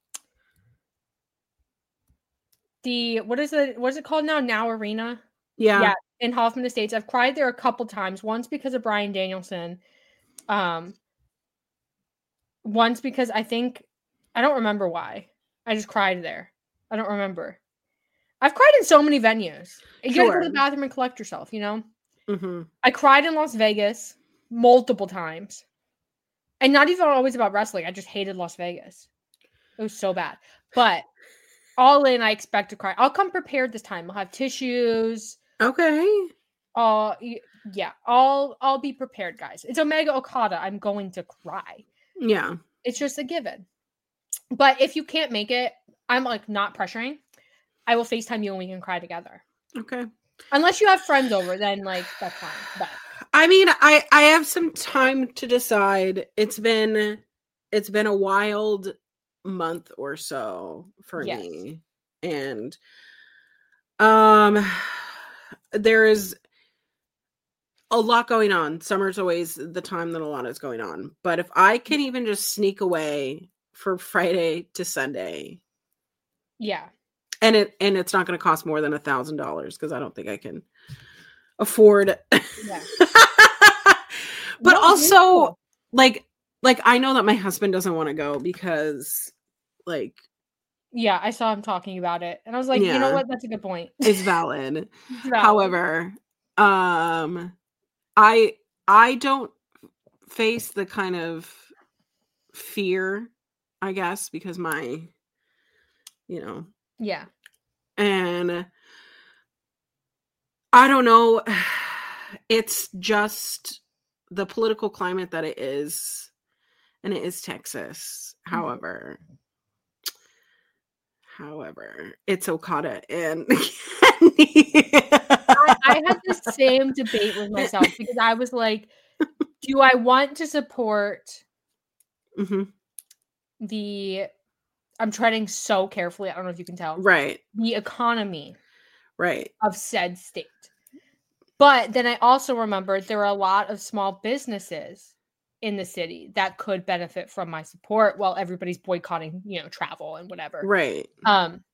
the what is it what is it called now? Now Arena. Yeah. Yeah, in Hoffman Estates. I've cried there a couple times. Once because of Bryan Danielson. Um once because I think I don't remember why. I just cried there. I don't remember. I've cried in so many venues. You sure. gotta go to the bathroom and collect yourself, you know? Mm-hmm. I cried in Las Vegas multiple times. And not even always about wrestling. I just hated Las Vegas. It was so bad. But All In, I expect to cry. I'll come prepared this time. I'll have tissues. Okay. Uh, yeah, I'll, I'll be prepared, guys. It's Omega Okada. I'm going to cry. Yeah. It's just a given. But if you can't make it, I'm like not pressuring. I will FaceTime you and we can cry together. Okay. Unless you have friends over, then like that's fine. But I mean, I I have some time to decide. It's been it's been a wild month or so for yes. me. And um there is a lot going on. Summer's always the time that a lot is going on. But if I can even just sneak away for Friday to Sunday. Yeah. And it and it's not going to cost more than a thousand dollars because I don't think I can afford. Yeah. But no, also, cool. like, like I know that my husband doesn't want to go because, like, yeah, I saw him talking about it, and I was like, yeah, you know what? That's a good point. It's valid. It's valid. However, um, I I don't face the kind of fear, I guess, because my, you know. Yeah. And I don't know. It's just the political climate that it is. And it is Texas. Mm-hmm. However, however, it's Okada and I, I had the same debate with myself because I was like, do I want to support mm-hmm. the I'm treading so carefully. I don't know if you can tell. Right. The economy. Right. Of said state. But then I also remembered there are a lot of small businesses in the city that could benefit from my support while everybody's boycotting, you know, travel and whatever. Right. Um.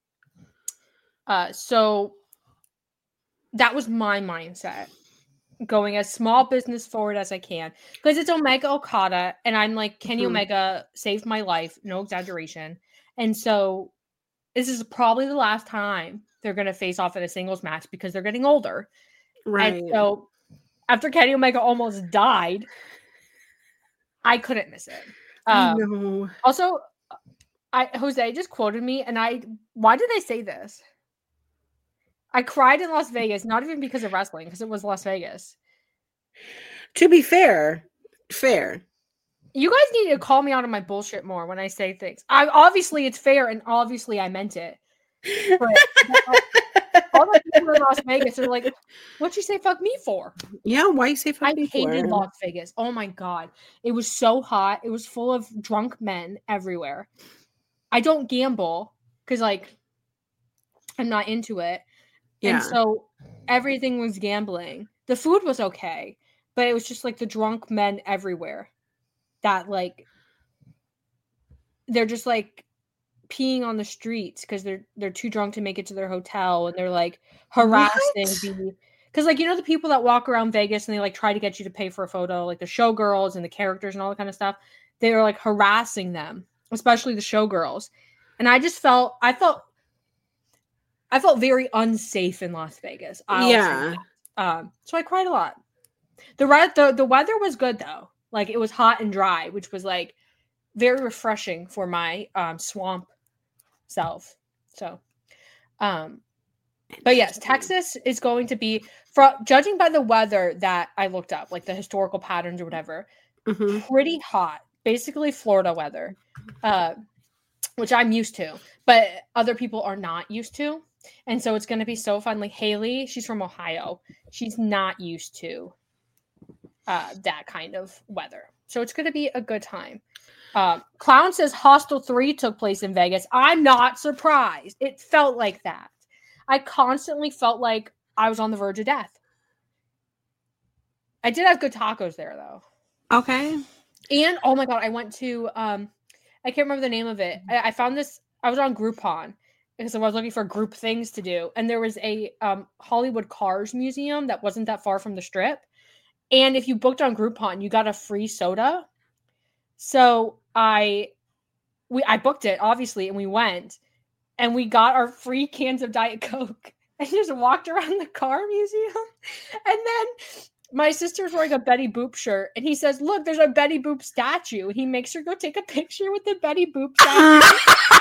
Uh. So that was my mindset, going as small business forward as I can, because it's Omega Okada, and I'm like, Kenny mm-hmm. Omega saved my life, no exaggeration. And so this is probably the last time they're going to face off in a singles match because they're getting older. Right. And so after Kenny Omega almost died, I couldn't miss it. Um, I know. Also, I Jose just quoted me, and I, why did I say this? I cried in Las Vegas, not even because of wrestling, because it was Las Vegas. To be fair, fair. You guys need to call me out on my bullshit more when I say things. I obviously it's fair, and obviously I meant it. But all the people in Las Vegas are like, "What'd you say fuck me for?" Yeah, why you say fuck I me for? I hated Las Vegas. Oh my god, it was so hot. It was full of drunk men everywhere. I don't gamble because like I'm not into it. Yeah. And so everything was gambling. The food was okay, but it was just like the drunk men everywhere that like they're just like peeing on the streets because they're they're too drunk to make it to their hotel, and they're like harassing the because like you know the people that walk around Vegas and they like try to get you to pay for a photo, like the showgirls and the characters and all that kind of stuff. They were like harassing them, especially the showgirls. And I just felt I felt I felt very unsafe in Las Vegas. I'll yeah. Um, so I cried a lot. The, re- the the weather was good though. Like it was hot and dry, which was like very refreshing for my um, swamp self. So, um, but yes, Texas is going to be, for, judging by the weather that I looked up, like the historical patterns or whatever, mm-hmm. pretty hot. Basically Florida weather, uh, which I'm used to, but other people are not used to. And so it's going to be so fun. Like Haley, she's from Ohio. She's not used to uh, that kind of weather. So it's going to be a good time. Um, Clown says Hostel three took place in Vegas. I'm not surprised. It felt like that. I constantly felt like I was on the verge of death. I did have good tacos there, though. Okay. And, oh my God, I went to, um, I can't remember the name of it. I, I found this, I was on Groupon. Because I was looking for group things to do. And there was a um, Hollywood Cars museum that wasn't that far from the Strip. And if you booked on Groupon, you got a free soda. So I we I booked it, obviously, and we went. And we got our free cans of Diet Coke. And just walked around the car museum. And then my sister's wearing a Betty Boop shirt. And he says, look, there's a Betty Boop statue. And he makes her go take a picture with the Betty Boop statue.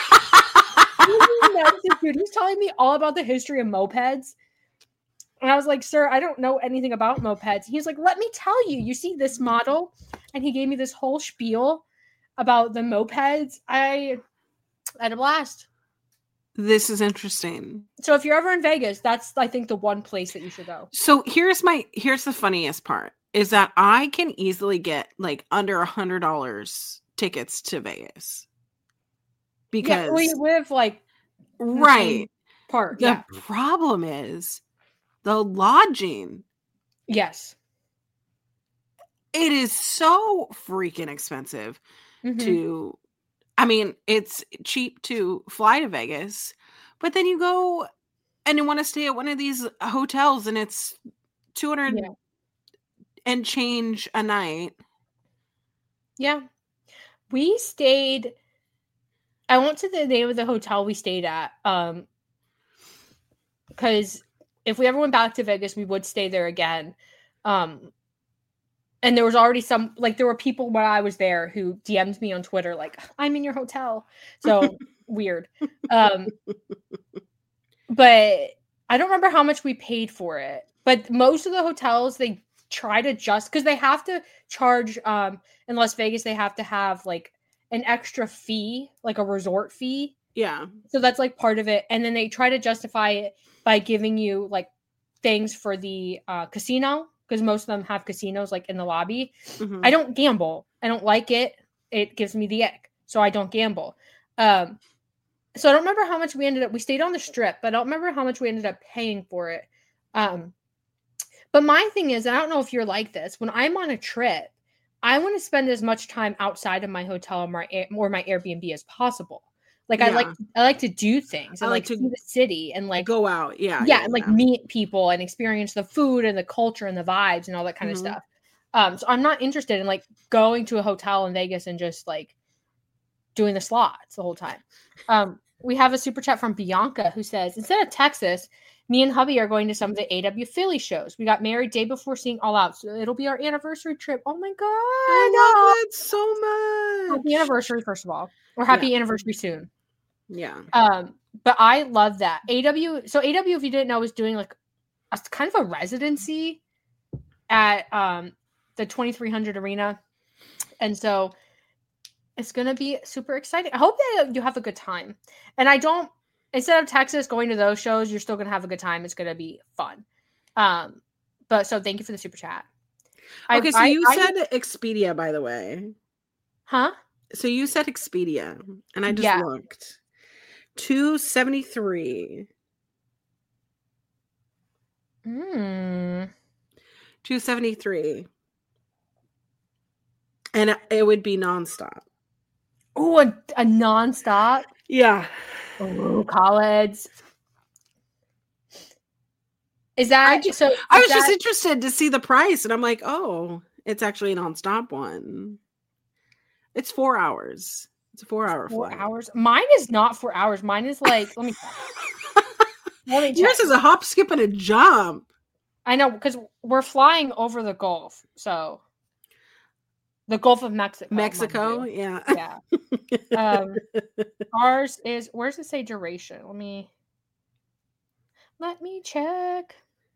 Dude, he's telling me all about the history of mopeds. And I was like, sir, I don't know anything about mopeds. He's like, let me tell you, you see this model? And he gave me this whole spiel about the mopeds. I, I had a blast. This is interesting. So if you're ever in Vegas, that's, I think, the one place that you should go. So here's my, here's the funniest part is that I can easily get like under a hundred dollars tickets to Vegas. Because yeah, we live like right part. The yeah. problem is the lodging. Yes. It is so freaking expensive mm-hmm. to, I mean, it's cheap to fly to Vegas, but then you go and you want to stay at one of these hotels and it's two hundred yeah. and change a night. Yeah. We stayed, I went to the name of the hotel we stayed at, um, because if we ever went back to Vegas, we would stay there again. Um, and there was already some, like, there were people when I was there who D M'd me on Twitter, like, I'm in your hotel. So weird. Um, but I don't remember how much we paid for it. But most of the hotels, they try to just, because they have to charge, um, in Las Vegas, they have to have, like, an extra fee, like a resort fee. Yeah. So that's like part of it. And then they try to justify it by giving you like things for the uh, casino, because most of them have casinos like in the lobby. Mm-hmm. I don't gamble. I don't like it. It gives me the ick. So I don't gamble. Um, so I don't remember how much we ended up, we stayed on the Strip, but I don't remember how much we ended up paying for it. Um, But my thing is, I don't know if you're like this. When I'm on a trip, I want to spend as much time outside of my hotel or my, or my Airbnb as possible. Like yeah. I like I like to do things and I like, like to see the city and like go out, yeah, yeah, yeah and like yeah. meet people and experience the food and the culture and the vibes and all that kind mm-hmm. of stuff. Um, so I'm not interested in like going to a hotel in Vegas and just like doing the slots the whole time. Um, we have a super chat from Bianca who says, instead of Texas, me and hubby are going to some of the A W Philly shows. We got married day before seeing All Out, so it'll be our anniversary trip. Oh my god, I love it so much. Happy anniversary, first of all, or happy yeah. anniversary soon. Yeah. Um, but I love that A W. So A W, if you didn't know, was doing like a kind of a residency at um the twenty-three hundred arena, and so it's gonna be super exciting. I hope that you have a good time. And I don't. Instead of Texas going to those shows, you're still gonna have a good time. It's gonna be fun. Um, but so thank you for the super chat. Okay, I, so I, you I, said Expedia, by the way, huh? So you said Expedia, and I just yeah. looked. two seventy-three. Hmm. two seventy-three. And it would be nonstop. Oh, a, a nonstop? Yeah. Oh, college. Is that I just, so? I was that, just interested to see the price, and I'm like, oh, it's actually a nonstop one. It's four hours. It's a four-hour four flight. hours. Mine is not four hours. Mine is like let me. let me check. Yours is a hop, skip, and a jump. I know because we're flying over the Gulf, so the Gulf of Mexico. Mexico, yeah, yeah. Um, ours is. Where does it say duration? Let me. Let me check.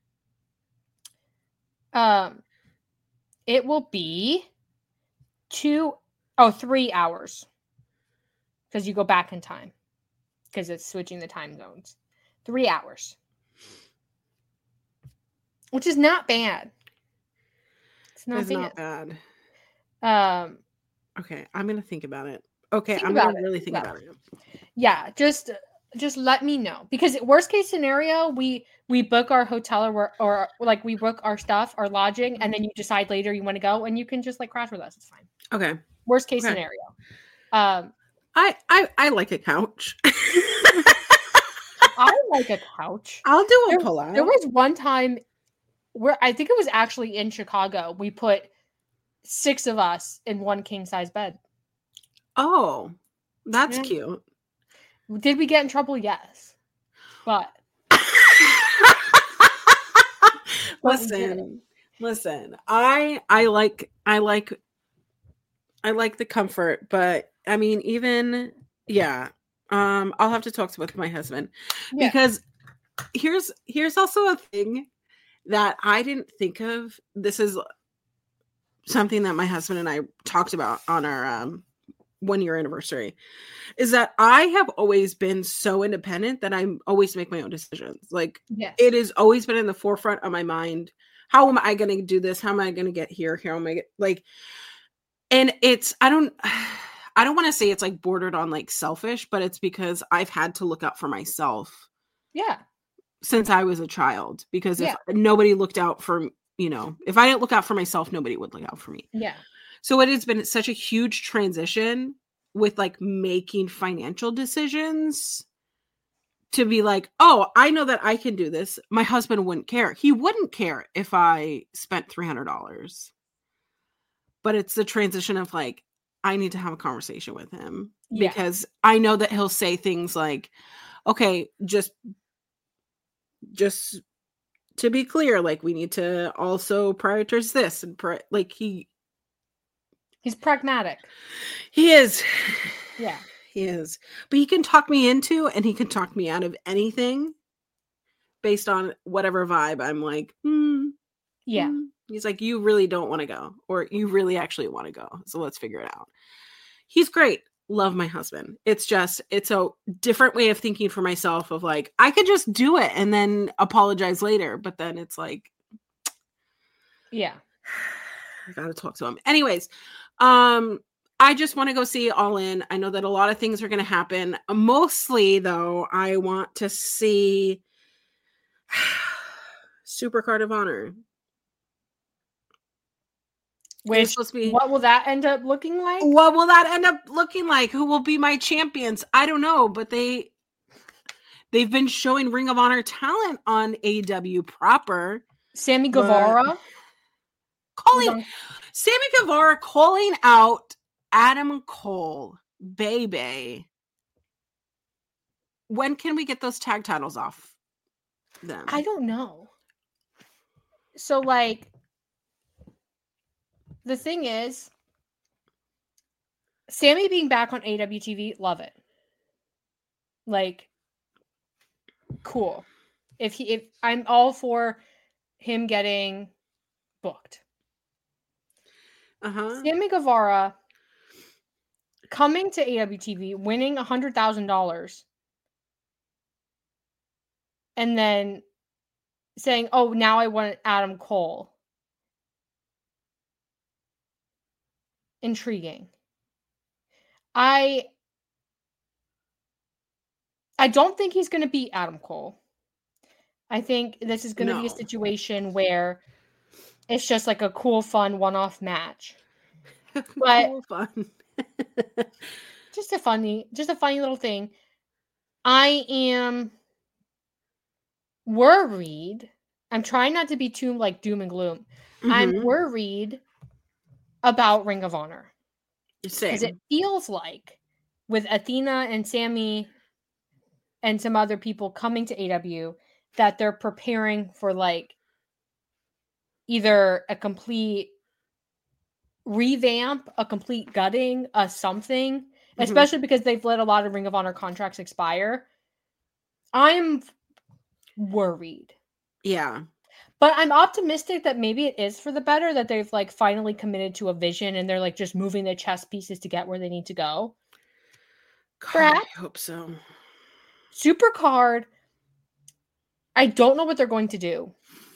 Um, it will be two oh three hours. Because you go back in time. Because it's switching the time zones. Three hours. Which is not bad. It's not it's bad. not bad. Um, okay, I'm going to think about it. Okay, think I'm going to really think about it. it. Yeah, just just let me know. Because worst case scenario, we we book our hotel or, or like we book our stuff, our lodging, and then you decide later you want to go, and you can just like crash with us. It's fine. Okay. Worst case okay. scenario. Um, I, I I like a couch. I like a couch. I'll do a there, pull-out. There was one time where I think it was actually in Chicago. We put six of us in one king-size bed. Oh, that's yeah. cute. Did we get in trouble? Yes. But listen, listen. I I like I like I like the comfort, but I mean, even, yeah, um, I'll have to talk to with my husband yeah. because here's, here's also a thing that I didn't think of. This is something that my husband and I talked about on our um, one year anniversary, is that I have always been so independent that I always make my own decisions. Like yes. It has always been in the forefront of my mind. How am I going to do this? How am I going to get here? How am I get, like, and it's, I don't, I don't want to say it's like bordered on like selfish, but it's because I've had to look out for myself. Yeah. Since I was a child, because if yeah. nobody looked out for, you know, if I didn't look out for myself, nobody would look out for me. Yeah. So it has been such a huge transition with like making financial decisions to be like, oh, I know that I can do this. My husband wouldn't care. He wouldn't care if I spent three hundred dollars. But it's the transition of like, I need to have a conversation with him yeah. because I know that he'll say things like, okay, just, just to be clear, like we need to also prioritize this and pri- like he, he's pragmatic. He is. Yeah, he is, but he can talk me into, and he can talk me out of anything based on whatever vibe. I'm like, hmm. Yeah. Hmm. He's like, you really don't want to go, or you really actually want to go. So let's figure it out. He's great. Love my husband. It's just, it's a different way of thinking for myself of like, I could just do it and then apologize later. But then it's like, yeah, I got to talk to him. Anyways, um, I just want to go see All In. I know that a lot of things are going to happen. Mostly though, I want to see Super Card of Honor. Which, supposed to be, what will that end up looking like? What will that end up looking like? Who will be my champions? I don't know, but they they've been showing Ring of Honor talent on A E W proper. Sammy Guevara calling Sammy Guevara calling out Adam Cole, baby. When can we get those tag titles off them? I don't know. So, like, the thing is, Sammy being back on A E W T V, love it. Like, cool. If he, if I'm all for him getting booked. Uh-huh. Sammy Guevara coming to A E W T V, winning a hundred thousand dollars, and then saying, "Oh, now I want Adam Cole." Intriguing. I I don't think he's going to beat Adam Cole. I think this is going to no. be a situation where it's just like a cool, fun one-off match. But cool, fun. just a funny, just a funny little thing. I am worried. I'm trying not to be too like doom and gloom. Mm-hmm. I'm worried about Ring of Honor. Because it feels like with Athena and Sammy and some other people coming to A E W that they're preparing for like either a complete revamp, a complete gutting, a something, mm-hmm. especially because they've let a lot of Ring of Honor contracts expire. I'm worried. Yeah. But I'm optimistic that maybe it is for the better, that they've like finally committed to a vision and they're like just moving the chess pieces to get where they need to go. God, Perhaps. I hope so. Supercard, I don't know what they're going to do,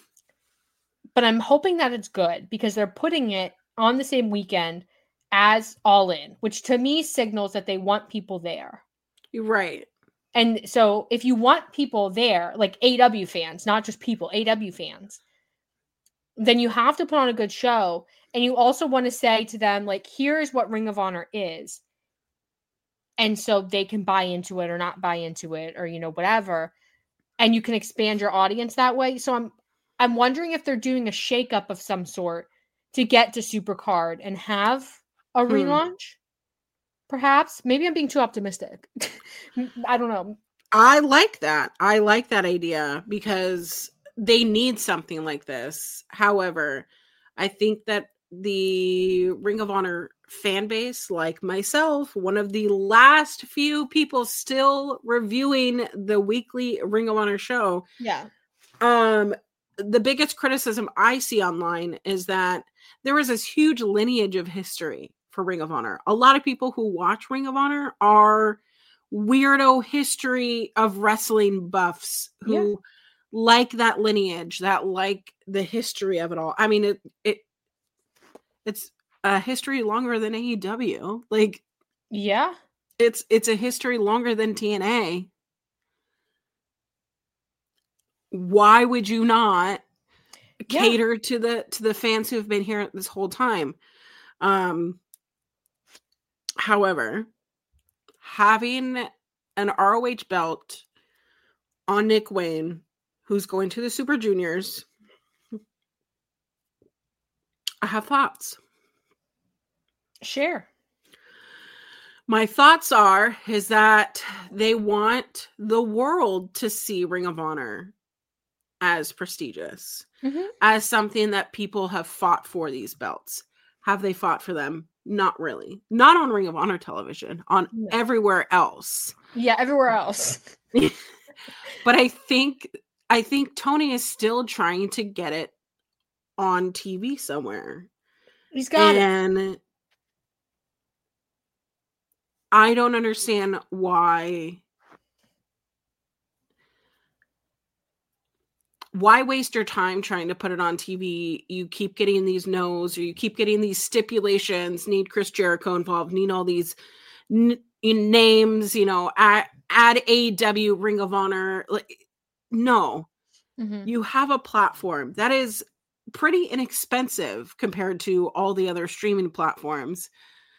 but I'm hoping that it's good because they're putting it on the same weekend as All In, which to me signals that they want people there. You're right. And so if you want people there, like A E W fans, not just people, A E W fans, then you have to put on a good show. And you also want to say to them, like, here's what Ring of Honor is. And so they can buy into it or not buy into it or, you know, whatever. And you can expand your audience that way. So I'm I'm wondering if they're doing a shakeup of some sort to get to Supercard and have a hmm. relaunch. Perhaps. Maybe I'm being too optimistic. I don't know. I like that. I like that idea because they need something like this. However, I think that the Ring of Honor fan base, like myself, one of the last few people still reviewing the weekly Ring of Honor show. Yeah. Um, the biggest criticism I see online is that there is this huge lineage of history for Ring of Honor. A lot of people who watch Ring of Honor are weirdo history of wrestling buffs who yeah. like that lineage, that like the history of it all. I mean, it it it's a history longer than A E W. Like, yeah, it's it's a history longer than T N A. Why would you not yeah. cater to the to the fans who have been here this whole time? Um. However, having an R O H belt on Nick Wayne, who's going to the Super Juniors, I have thoughts. Share. My thoughts are is that they want the world to see Ring of Honor as prestigious, mm-hmm. as something that people have fought for these belts. Have they fought for them? Not really. Not on Ring of Honor television, on no. everywhere else. Yeah, everywhere else. But I think I think Tony is still trying to get it on T V somewhere. He's got and it. And I don't understand why Why waste your time trying to put it on T V? You keep getting these no's, or you keep getting these stipulations, need Chris Jericho involved, need all these n- names, you know, add, add A E W, Ring of Honor. Like, no, mm-hmm. You have a platform. That is pretty inexpensive compared to all the other streaming platforms.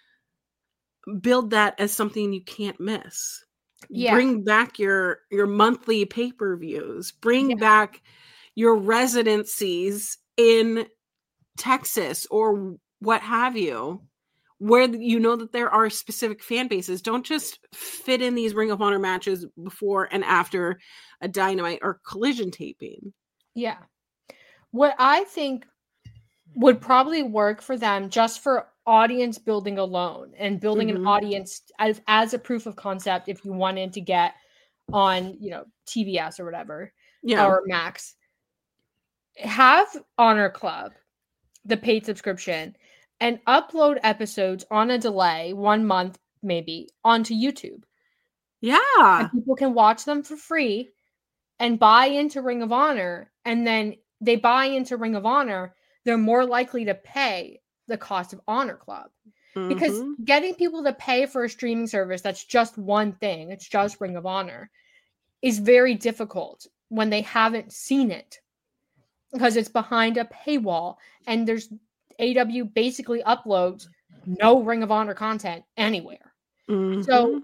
Build that as something you can't miss. Yeah. Bring back your your monthly pay-per-views. Bring yeah. back your residencies in Texas or what have you, where you know that there are specific fan bases. Don't just fit in these Ring of Honor matches before and after a Dynamite or Collision taping. Yeah. What I think would probably work for them, just for audience building alone and building mm-hmm. an audience as, as a proof of concept, if you wanted to get on, you know, T B S or whatever, yeah. or Max, have Honor Club, the paid subscription, and upload episodes on a delay, one month maybe, onto YouTube. Yeah. And people can watch them for free and buy into Ring of Honor. And then they buy into Ring of Honor, they're more likely to pay the cost of Honor Club. Mm-hmm. Because getting people to pay for a streaming service that's just one thing, it's just Ring of Honor, is very difficult when they haven't seen it. Because it's behind a paywall, and there's A E W basically uploads no Ring of Honor content anywhere. Mm-hmm. So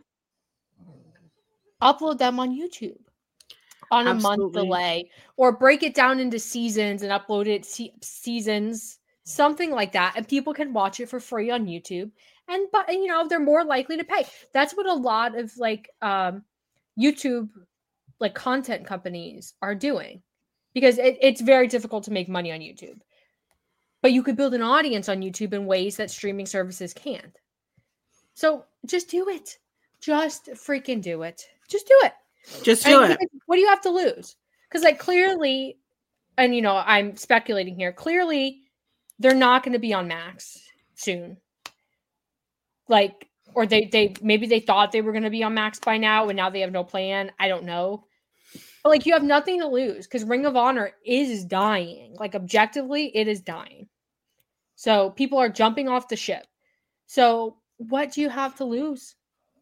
upload them on YouTube on a Absolutely. month delay, or break it down into seasons and upload it se- seasons, something like that. And people can watch it for free on YouTube. And, but you know, they're more likely to pay. That's what a lot of like um, YouTube, like content companies are doing. Because it, it's very difficult to make money on YouTube. But you could build an audience on YouTube in ways that streaming services can't. So just do it. Just freaking do it. Just do it. Just do and it. What do you have to lose? Because like clearly, and you know, I'm speculating here, clearly they're not going to be on Max soon. Like, or they, they maybe they thought they were going to be on Max by now, and now they have no plan. I don't know. But like, you have nothing to lose because Ring of Honor is dying. Like, objectively, it is dying. So people are jumping off the ship. So what do you have to lose?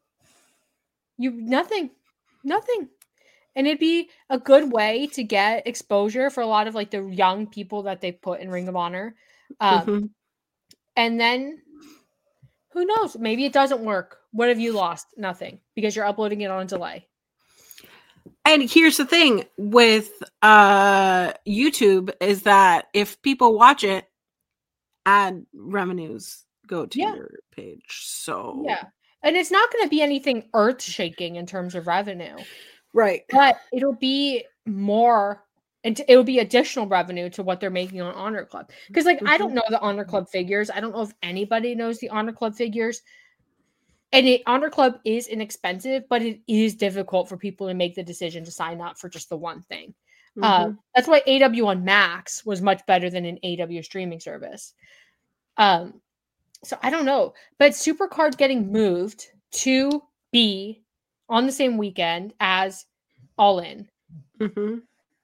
You nothing, nothing. And it'd be a good way to get exposure for a lot of like the young people that they put in Ring of Honor. Um, mm-hmm. And then who knows? Maybe it doesn't work. What have you lost? Nothing, because you're uploading it on delay. And here's the thing with uh, YouTube is that if people watch it, ad revenues go to yeah. your page. So yeah, and it's not going to be anything earth shaking in terms of revenue, right? But it'll be more, and it'll be additional revenue to what they're making on Honor Club. Because like mm-hmm. I don't know the Honor Club figures. I don't know if anybody knows the Honor Club figures. And it, Honor Club is inexpensive, but it is difficult for people to make the decision to sign up for just the one thing. Mm-hmm. Uh, that's why A E W on Max was much better than an A E W streaming service. Um, so I don't know. But Supercard getting moved to be on the same weekend as All In. Mm-hmm.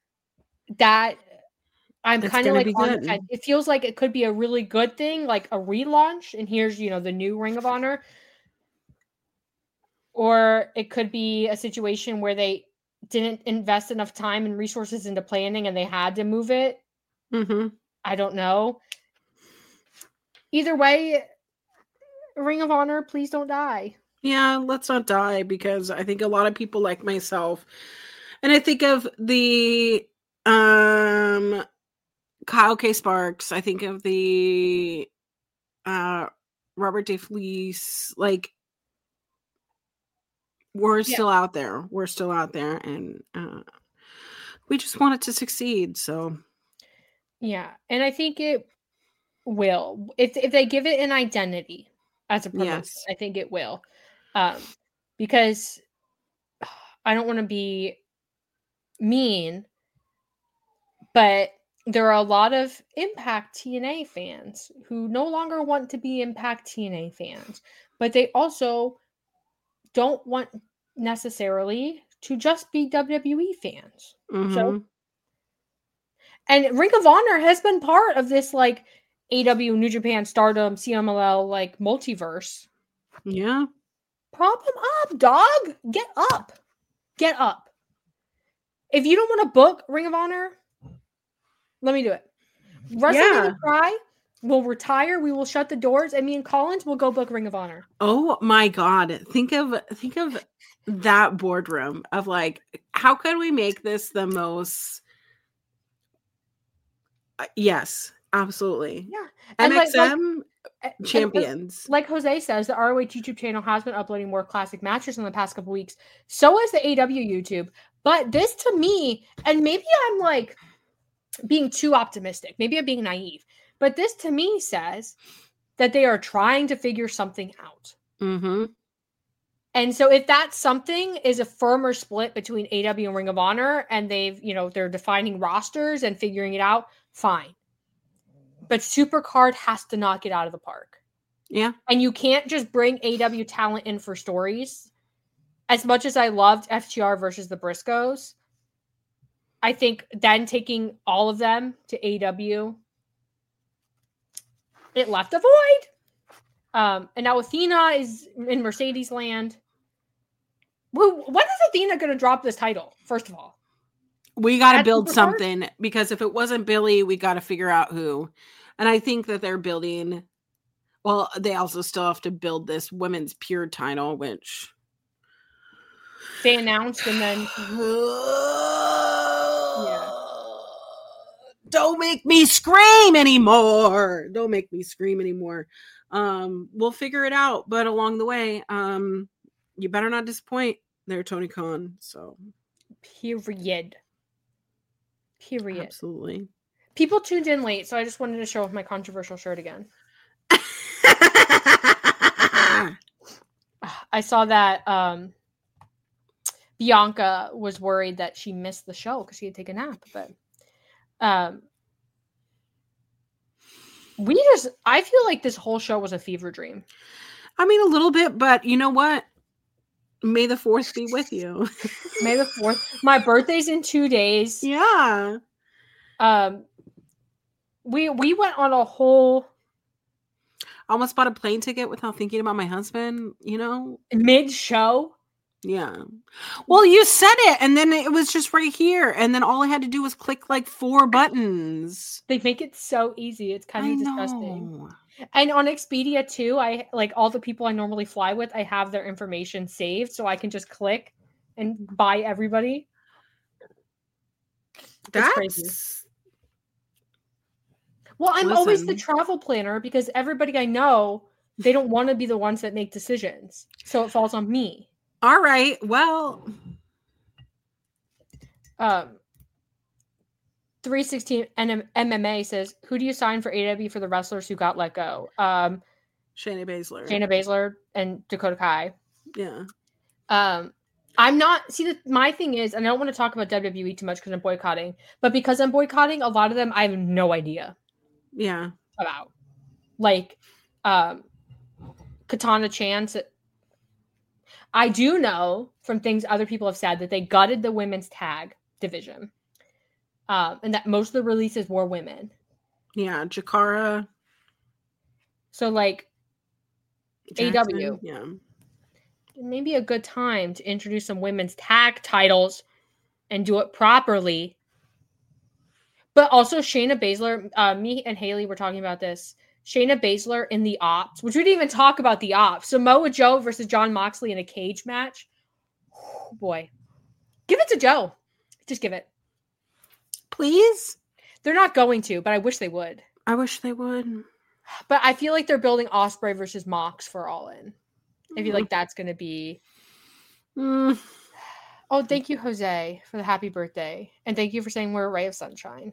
That I'm kind of like on the fence. It feels like it could be a really good thing, like a relaunch. And here's, you know, the new Ring of Honor. Or it could be a situation where they didn't invest enough time and resources into planning and they had to move it. Mm-hmm. I don't know. Either way, Ring of Honor, please don't die. Yeah, let's not die, because I think a lot of people like myself, and I think of the um, Kyle K. Sparks, I think of the uh, Robert DeFleece, like, We're yeah. still out there. We're still out there, and uh, we just want it to succeed. So, yeah, and I think it will. If if they give it an identity as a promotion, yes. I think it will, um, because I don't want to be mean, but there are a lot of Impact T N A fans who no longer want to be Impact T N A fans, but they also don't want necessarily to just be W W E fans. Mm-hmm. So, and Ring of Honor has been part of this like A E W, New Japan, Stardom, C M L L like multiverse. Yeah. Prop them up, dog. Get up. Get up. If you don't want to book Ring of Honor, let me do it. Wrestling Yeah. in the Cry will retire. We will shut the doors, and me and Collins will go book Ring of Honor. Oh my God. Think of think of that boardroom of like, how could we make this the most uh, yes, absolutely. Yeah. And And like, X M like, champions. Like Jose says, the R O H YouTube channel has been uploading more classic matches in the past couple weeks. So has the A E W YouTube. But this to me, and maybe I'm like being too optimistic. Maybe I'm being naive. But this to me says that they are trying to figure something out. Mm-hmm. And so if that something is a firmer split between A E W and Ring of Honor, and they've, you know, they're defining rosters and figuring it out, fine. But Supercard has to knock it out of the park. Yeah. And you can't just bring A E W talent in for stories. As much as I loved F T R versus the Briscoes, I think then taking all of them to A E W, it left a void. Um, and now Athena is in Mercedes land. Well, when is Athena going to drop this title, first of all? We got to At build Supercard? something, because if it wasn't Billy, we got to figure out who. And I think that they're building, well, they also still have to build this women's pure title, which They announced, and then yeah. Don't make me scream anymore. Don't make me scream anymore. Um, we'll figure it out, but along the way, um, you better not disappoint there, Tony Khan. So, period. Period. Absolutely. People tuned in late, so I just wanted to show off my controversial shirt again. I saw that um, Bianca was worried that she missed the show because she had taken a nap, but um, we just, I feel like this whole show was a fever dream. I mean, a little bit, but you know what? May the fourth be with you. May the fourth. My birthday's in two days. Yeah. Um, we we went on a whole. Almost bought a plane ticket without thinking about my husband, you know? Mid-show? Yeah. Well, you said it, and then it was just right here, and then all I had to do was click like four buttons. They make it so easy. It's kind of I disgusting. know. And on Expedia too, I like all the people I normally fly with, I have their information saved, so I can just click and buy everybody. That's crazy. Well, I'm Listen. always the travel planner because everybody I know, they don't want to be the ones that make decisions. So it falls on me. All right. Well, Um, three sixteen M M A says, who do you sign for A E W for the wrestlers who got let go? Um, Shayna Baszler. Shayna Baszler and Dakota Kai. Yeah. Um, I'm not, see, the, my thing is, and I don't want to talk about W W E too much because I'm boycotting, but because I'm boycotting, a lot of them I have no idea Yeah. about. Like, um, Katana Chance. I do know from things other people have said that they gutted the women's tag division. Um, and that most of the releases were women. Yeah. Jakara. So, like, Jackson, A E W. Yeah. Maybe a good time to introduce some women's tag titles and do it properly. But also Shayna Baszler, uh, me and Haley were talking about this. Shayna Baszler in the Ops, which we didn't even talk about the Ops. Samoa Joe versus Jon Moxley in a cage match. Oh, boy. Give it to Joe. Just give it. Please? They're not going to, but I wish they would. I wish they would. But I feel like they're building Ospreay versus Mox for All In. I feel like that's going to be... Mm. Oh, thank you, Jose, for the happy birthday. And thank you for saying we're a ray of sunshine.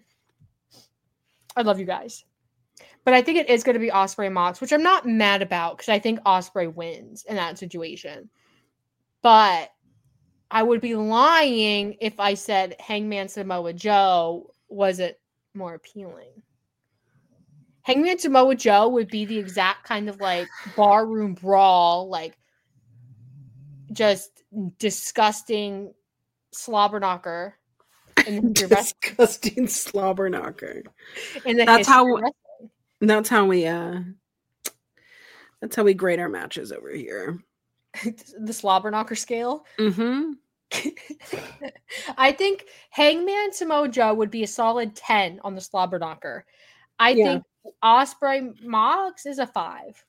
I love you guys. But I think it is going to be Ospreay Mox, which I'm not mad about because I think Ospreay wins in that situation. But I would be lying if I said Hangman Samoa Joe wasn't more appealing. Hangman Samoa Joe would be the exact kind of like barroom brawl, like just disgusting slobber knocker. In the disgusting slobber knocker. In the that's how. Wrestling. That's how we. Uh, that's how we grade our matches over here. The slobber knocker scale. Mm-hmm. I think Hangman Samoa Joe would be a solid ten on the slobber knocker. I Yeah. think Ospreay Mox is a five.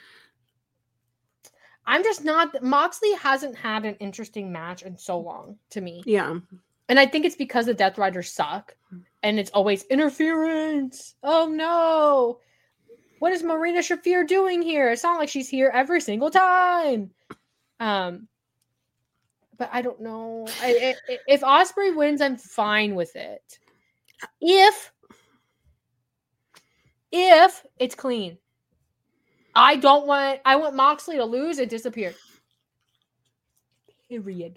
I'm just not. Moxley hasn't had an interesting match in so long to me. Yeah. And I think it's because the Death Riders suck. And it's always interference. Oh no. What is Marina Shafir doing here? It's not like she's here every single time. Um, but I don't know. I, I, if Ospreay wins, I'm fine with it. If, if it's clean. I don't want, I want Moxley to lose and disappear. Period.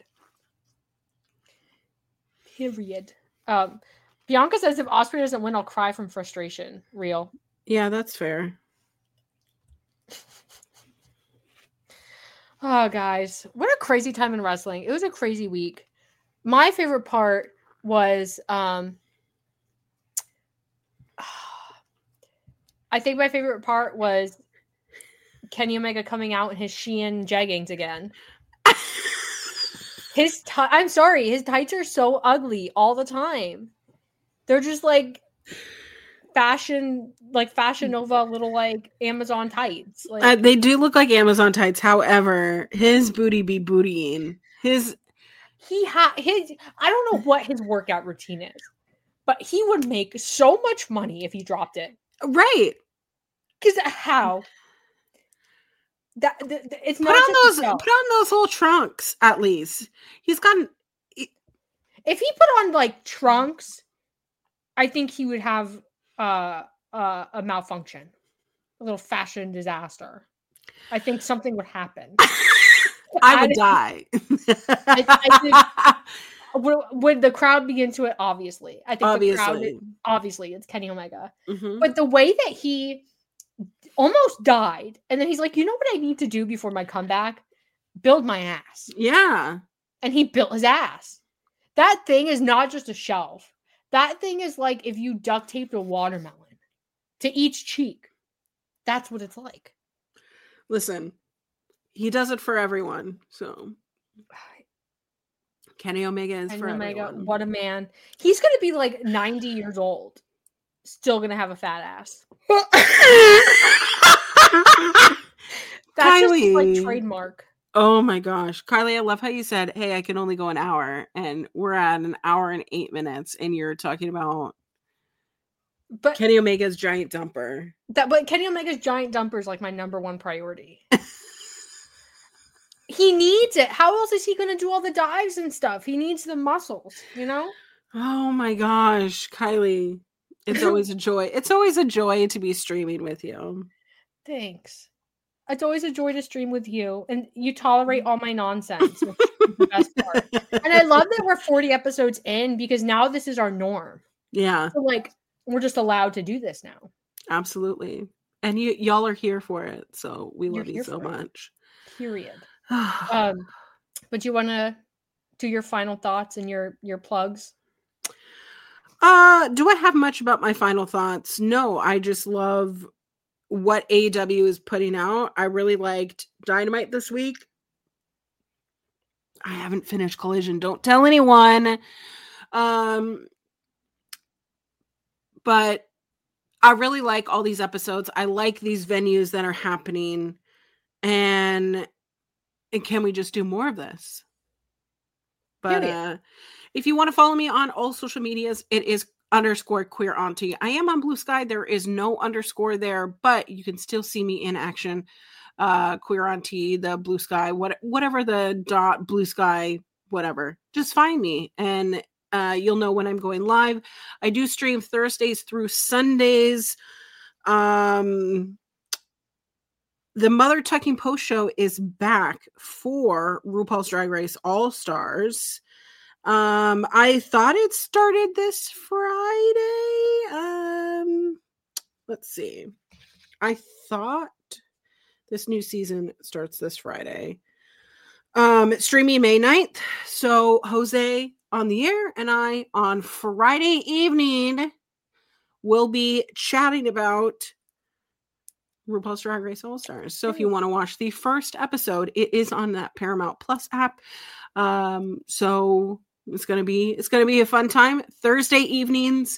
Period. Um, Bianca says if Ospreay doesn't win, I'll cry from frustration. Real. Yeah, that's fair. Oh, guys. What a crazy time in wrestling. It was a crazy week. My favorite part was, um, I think my favorite part was Kenny Omega coming out in his Shein jeggings again. His t- I'm sorry, his tights are so ugly all the time. They're just like fashion, like Fashion Nova little like Amazon tights. Like uh, they do look like Amazon tights. However, his booty be bootying. His he had his. I don't know what his workout routine is, but he would make so much money if he dropped it. Right? Because how? That, that it's put not on those. himself. Put on those whole trunks. At least he's gotten. He, if he put on like trunks, I think he would have uh, uh, a malfunction, a little fashion disaster. I think something would happen. I would I, die. I, I think, would, would the crowd be into it? Obviously, I think obviously, the crowd. Obviously, it's Kenny Omega, mm-hmm. but the way that he almost died, and then he's like, you know what I need to do before my comeback? Build my ass. Yeah. And he built his ass. That thing is not just a shelf. That thing is like if you duct taped a watermelon to each cheek. That's what it's like. Listen, he does it for everyone. So Kenny Omega is Kenny for Omega, everyone. What a man. He's going to be like ninety years old. Still going to have a fat ass. That's Kylie. just like trademark. Oh my gosh. Kylie, I love how you said, hey, I can only go an hour. And we're at an hour and eight minutes. And you're talking about but Kenny Omega's giant dumper. That, but Kenny Omega's giant dumper is like my number one priority. He needs it. How else is he going to do all the dives and stuff? He needs the muscles, you know? Oh my gosh, Kylie. It's always a joy. It's always a joy to be streaming with you. Thanks. It's always a joy to stream with you. And you tolerate all my nonsense, which is the best part. And I love that we're forty episodes in because now this is our norm. Yeah. So like, we're just allowed to do this now. Absolutely. And you y'all are here for it. So we You're love you so much. It. Period. um, but you want to do your final thoughts and your your plugs? Uh, do I have much about my final thoughts? No, I just love what A E W is putting out. I really liked Dynamite this week. I haven't finished Collision. Don't tell anyone. Um, but I really like all these episodes. I like these venues that are happening. And And can we just do more of this? But uh, if you want to follow me on all social medias, it is underscore queer auntie. I am on Blue Sky. There is no underscore there, but you can still see me in action. Uh, queer auntie, the Blue Sky, what, whatever the dot Blue Sky, whatever. Just find me and uh, you'll know when I'm going live. I do stream Thursdays through Sundays. Um... The Mother Tucking Post Show is back for RuPaul's Drag Race All-Stars. Um, I thought it started this Friday. Um, let's see. I thought this new season starts this Friday. Um, it's streaming May ninth. So Jose on the air and I on Friday evening will be chatting about RuPaul's Drag Race All-Stars. So if you want to watch the first episode, it is on that Paramount Plus app. Um, so it's gonna be it's gonna be a fun time. Thursday evenings,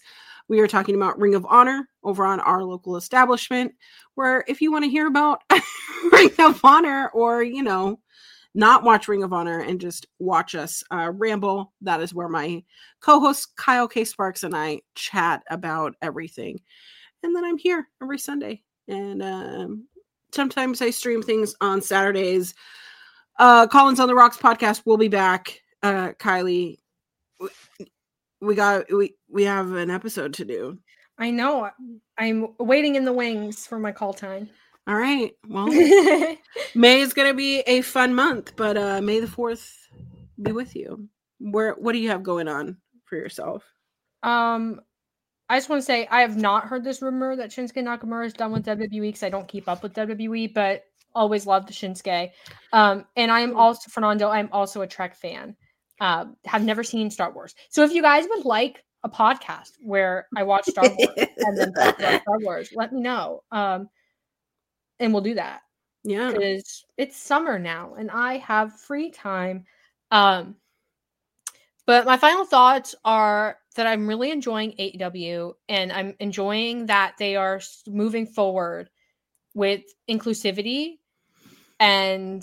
We are talking about Ring of Honor over on our local establishment, where if you want to hear about Ring of Honor or, you know, not watch Ring of Honor and just watch us uh, ramble, that is where my co-host Kyle K. Sparks and I chat about everything. And then I'm here every Sunday. And um, sometimes I stream things on Saturdays. Uh, Collins on the Rocks podcast will be back. Uh, Kylie, we got we we have an episode to do. I know. I'm waiting in the wings for my call time. All right. Well, May is going to be a fun month, but uh, May the fourth be with you. Where what do you have going on for yourself? Um, I just want to say I have not heard this rumor that Shinsuke Nakamura is done with W W E because I don't keep up with W W E, but always loved Shinsuke. Um, and I am also Fernando. I'm also a Trek fan. Uh, have never seen Star Wars. So if you guys would like a podcast where I watch Star Wars and then talk about Star Wars, let me know. Um, and we'll do that. Yeah, because it's summer now and I have free time. Um, but my final thoughts are that I'm really enjoying A E W and I'm enjoying that they are moving forward with inclusivity and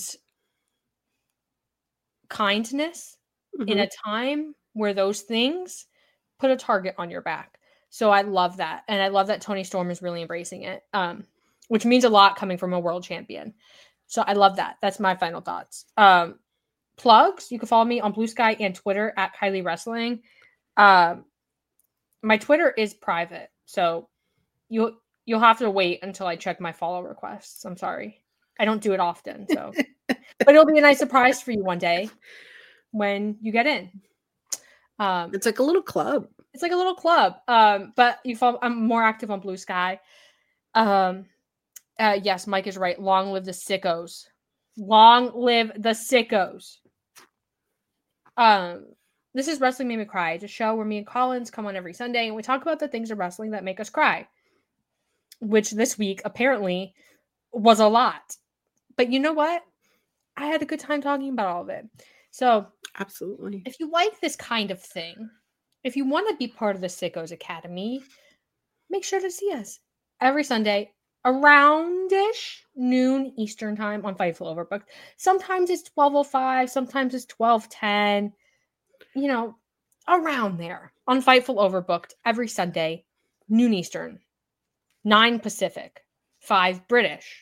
kindness mm-hmm. in a time where those things put a target on your back. So I love that. And I love that Toni Storm is really embracing it, um, which means a lot coming from a world champion. So I love that. That's my final thoughts. Um, plugs. You can follow me on Blue Sky and Twitter at Kylie Wrestling. Um, my Twitter is private. So you'll, you'll have to wait until I check my follow requests. I'm sorry. I don't do it often. So, but it'll be a nice surprise for you one day when you get in. Um, it's like a little club. It's like a little club. Um, but you follow, I'm more active on Blue Sky. Um, uh, yes, Mike is right. Long live the sickos. Long live the sickos. Um, this is Wrestling Made Me Cry. It's a show where me and Collins come on every Sunday and we talk about the things of wrestling that make us cry. Which this week apparently was a lot. But you know what? I had a good time talking about all of it. So absolutely. If you like this kind of thing, if you want to be part of the Sickos Academy, make sure to see us every Sunday around-ish noon Eastern time on Fightful Overbooked. Sometimes it's twelve oh five, sometimes it's twelve ten. You know, around there on Fightful Overbooked every Sunday, noon Eastern, nine Pacific, five British.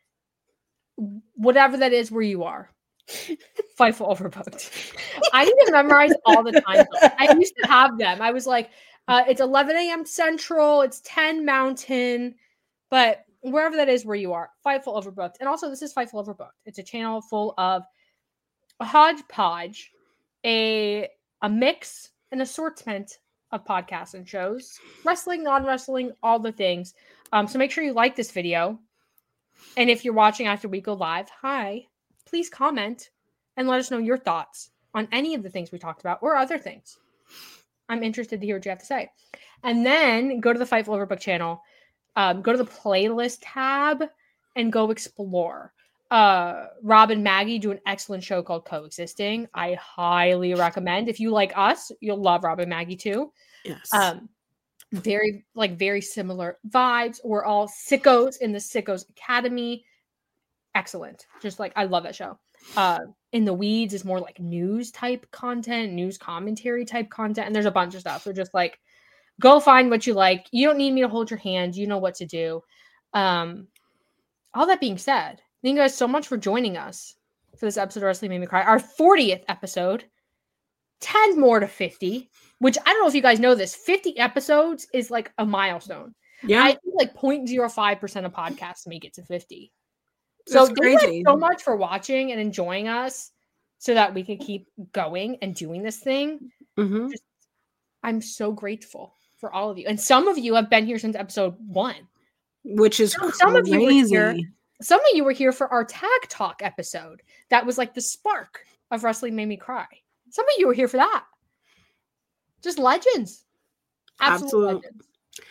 Whatever that is where you are. Fightful Overbooked. I need to memorize all the time. I used to have them. I was like, uh, it's eleven a.m. Central, it's ten Mountain, but wherever that is where you are, Fightful Overbooked. And also, this is Fightful Overbooked. It's a channel full of a hodgepodge, a, a mix, an assortment of podcasts and shows, wrestling, non-wrestling, all the things. Um, so make sure you like this video. And if you're watching after we go live, hi, please comment and let us know your thoughts on any of the things we talked about or other things. I'm interested to hear what you have to say. And then go to the Fightful Overbooked channel, um, go to the playlist tab and go explore. Uh, Rob and Maggie do an excellent show called Coexisting. I highly recommend. If you like us, you'll love Rob and Maggie too. Yes. Um, very, like very similar vibes. We're all sickos in the Sickos Academy. Excellent. Just like, I love that show. Uh, In the Weeds is more like news type content, news commentary type content. And there's a bunch of stuff. So just like, go find what you like. You don't need me to hold your hand. You know what to do. Um, all that being said, thank you guys so much for joining us for this episode of Wrestling Made Me Cry. Our fortieth episode. ten more to fifty. Which I don't know if you guys know this. fifty episodes is like a milestone. Yeah. I think like zero point zero five percent of podcasts make it to fifty. So thank you guys so much for watching and enjoying us so that we can keep going and doing this thing. Mm-hmm. Just, I'm so grateful for all of you. And some of you have been here since episode one. Which is some, some of you were here. Some of you were here for our Tag Talk episode. That was like the spark of Wrestling Made Me Cry. Some of you were here for that. Just legends. Absolute Absolutely. legends.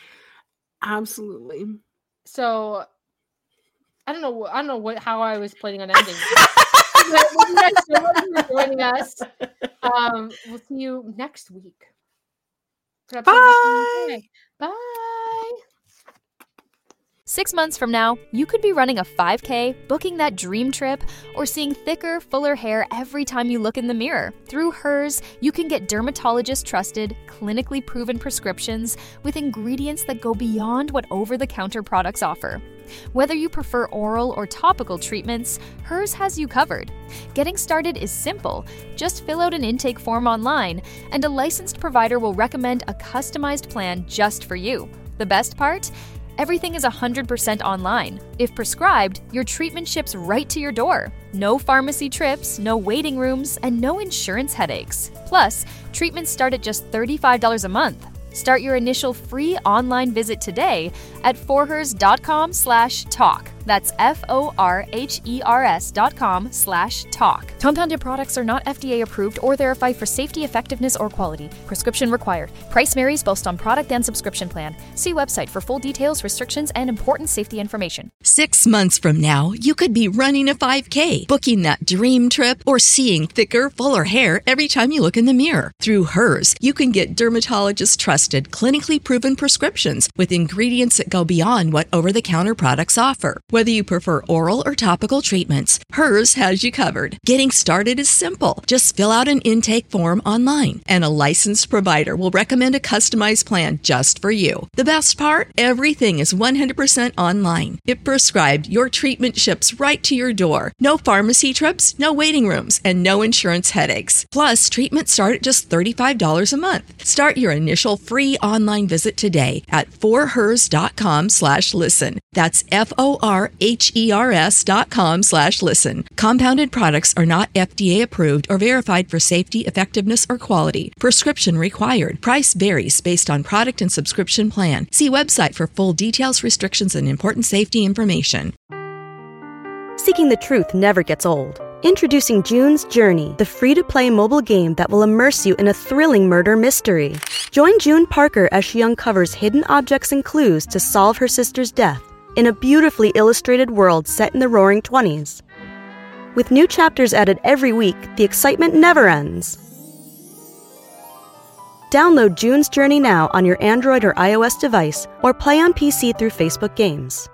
Absolutely. So I don't know. I don't know what how I was planning on ending. But thank you guys so much for joining us. Um, we'll see you next week. Bye. Bye. Six months from now, you could be running a five K, booking that dream trip, or seeing thicker, fuller hair every time you look in the mirror. Through Hers, you can get dermatologist-trusted, clinically proven prescriptions with ingredients that go beyond what over-the-counter products offer. Whether you prefer oral or topical treatments, Hers has you covered. Getting started is simple. Just fill out an intake form online, and a licensed provider will recommend a customized plan just for you. The best part? Everything is one hundred percent online. If prescribed, your treatment ships right to your door. No pharmacy trips, no waiting rooms, and no insurance headaches. Plus, treatments start at just thirty-five dollars a month. Start your initial free online visit today at forhers.com slash talk. That's F-O-R-H-E-R-S dot com slash talk. Compounded products are not F D A approved or verified for safety, effectiveness, or quality. Prescription required. Price varies based on product and subscription plan. See website for full details, restrictions, and important safety information. Six months from now, you could be running a five K, booking that dream trip, or seeing thicker, fuller hair every time you look in the mirror. Through Hers, you can get dermatologist-trusted, clinically proven prescriptions with ingredients that go beyond what over-the-counter products offer. Whether you prefer oral or topical treatments, Hers has you covered. Getting started is simple. Just fill out an intake form online, and a licensed provider will recommend a customized plan just for you. The best part? Everything is one hundred percent online. If prescribed, your treatment ships right to your door. No pharmacy trips, no waiting rooms, and no insurance headaches. Plus, treatments start at just thirty-five dollars a month. Start your initial free online visit today at forhers.com slash listen. That's F-O-R-H-E-R-S dot com slash listen. Compounded products are not F D A approved or verified for safety, effectiveness, or quality. Prescription required. Price varies based on product and subscription plan. See website for full details, restrictions, and important safety information. Seeking the truth never gets old. Introducing June's Journey, the free-to-play mobile game that will immerse you in a thrilling murder mystery. Join June Parker as she uncovers hidden objects and clues to solve her sister's death in a beautifully illustrated world set in the Roaring Twenties. With new chapters added every week, the excitement never ends. Download June's Journey now on your Android or iOS device, or play on P C through Facebook Games.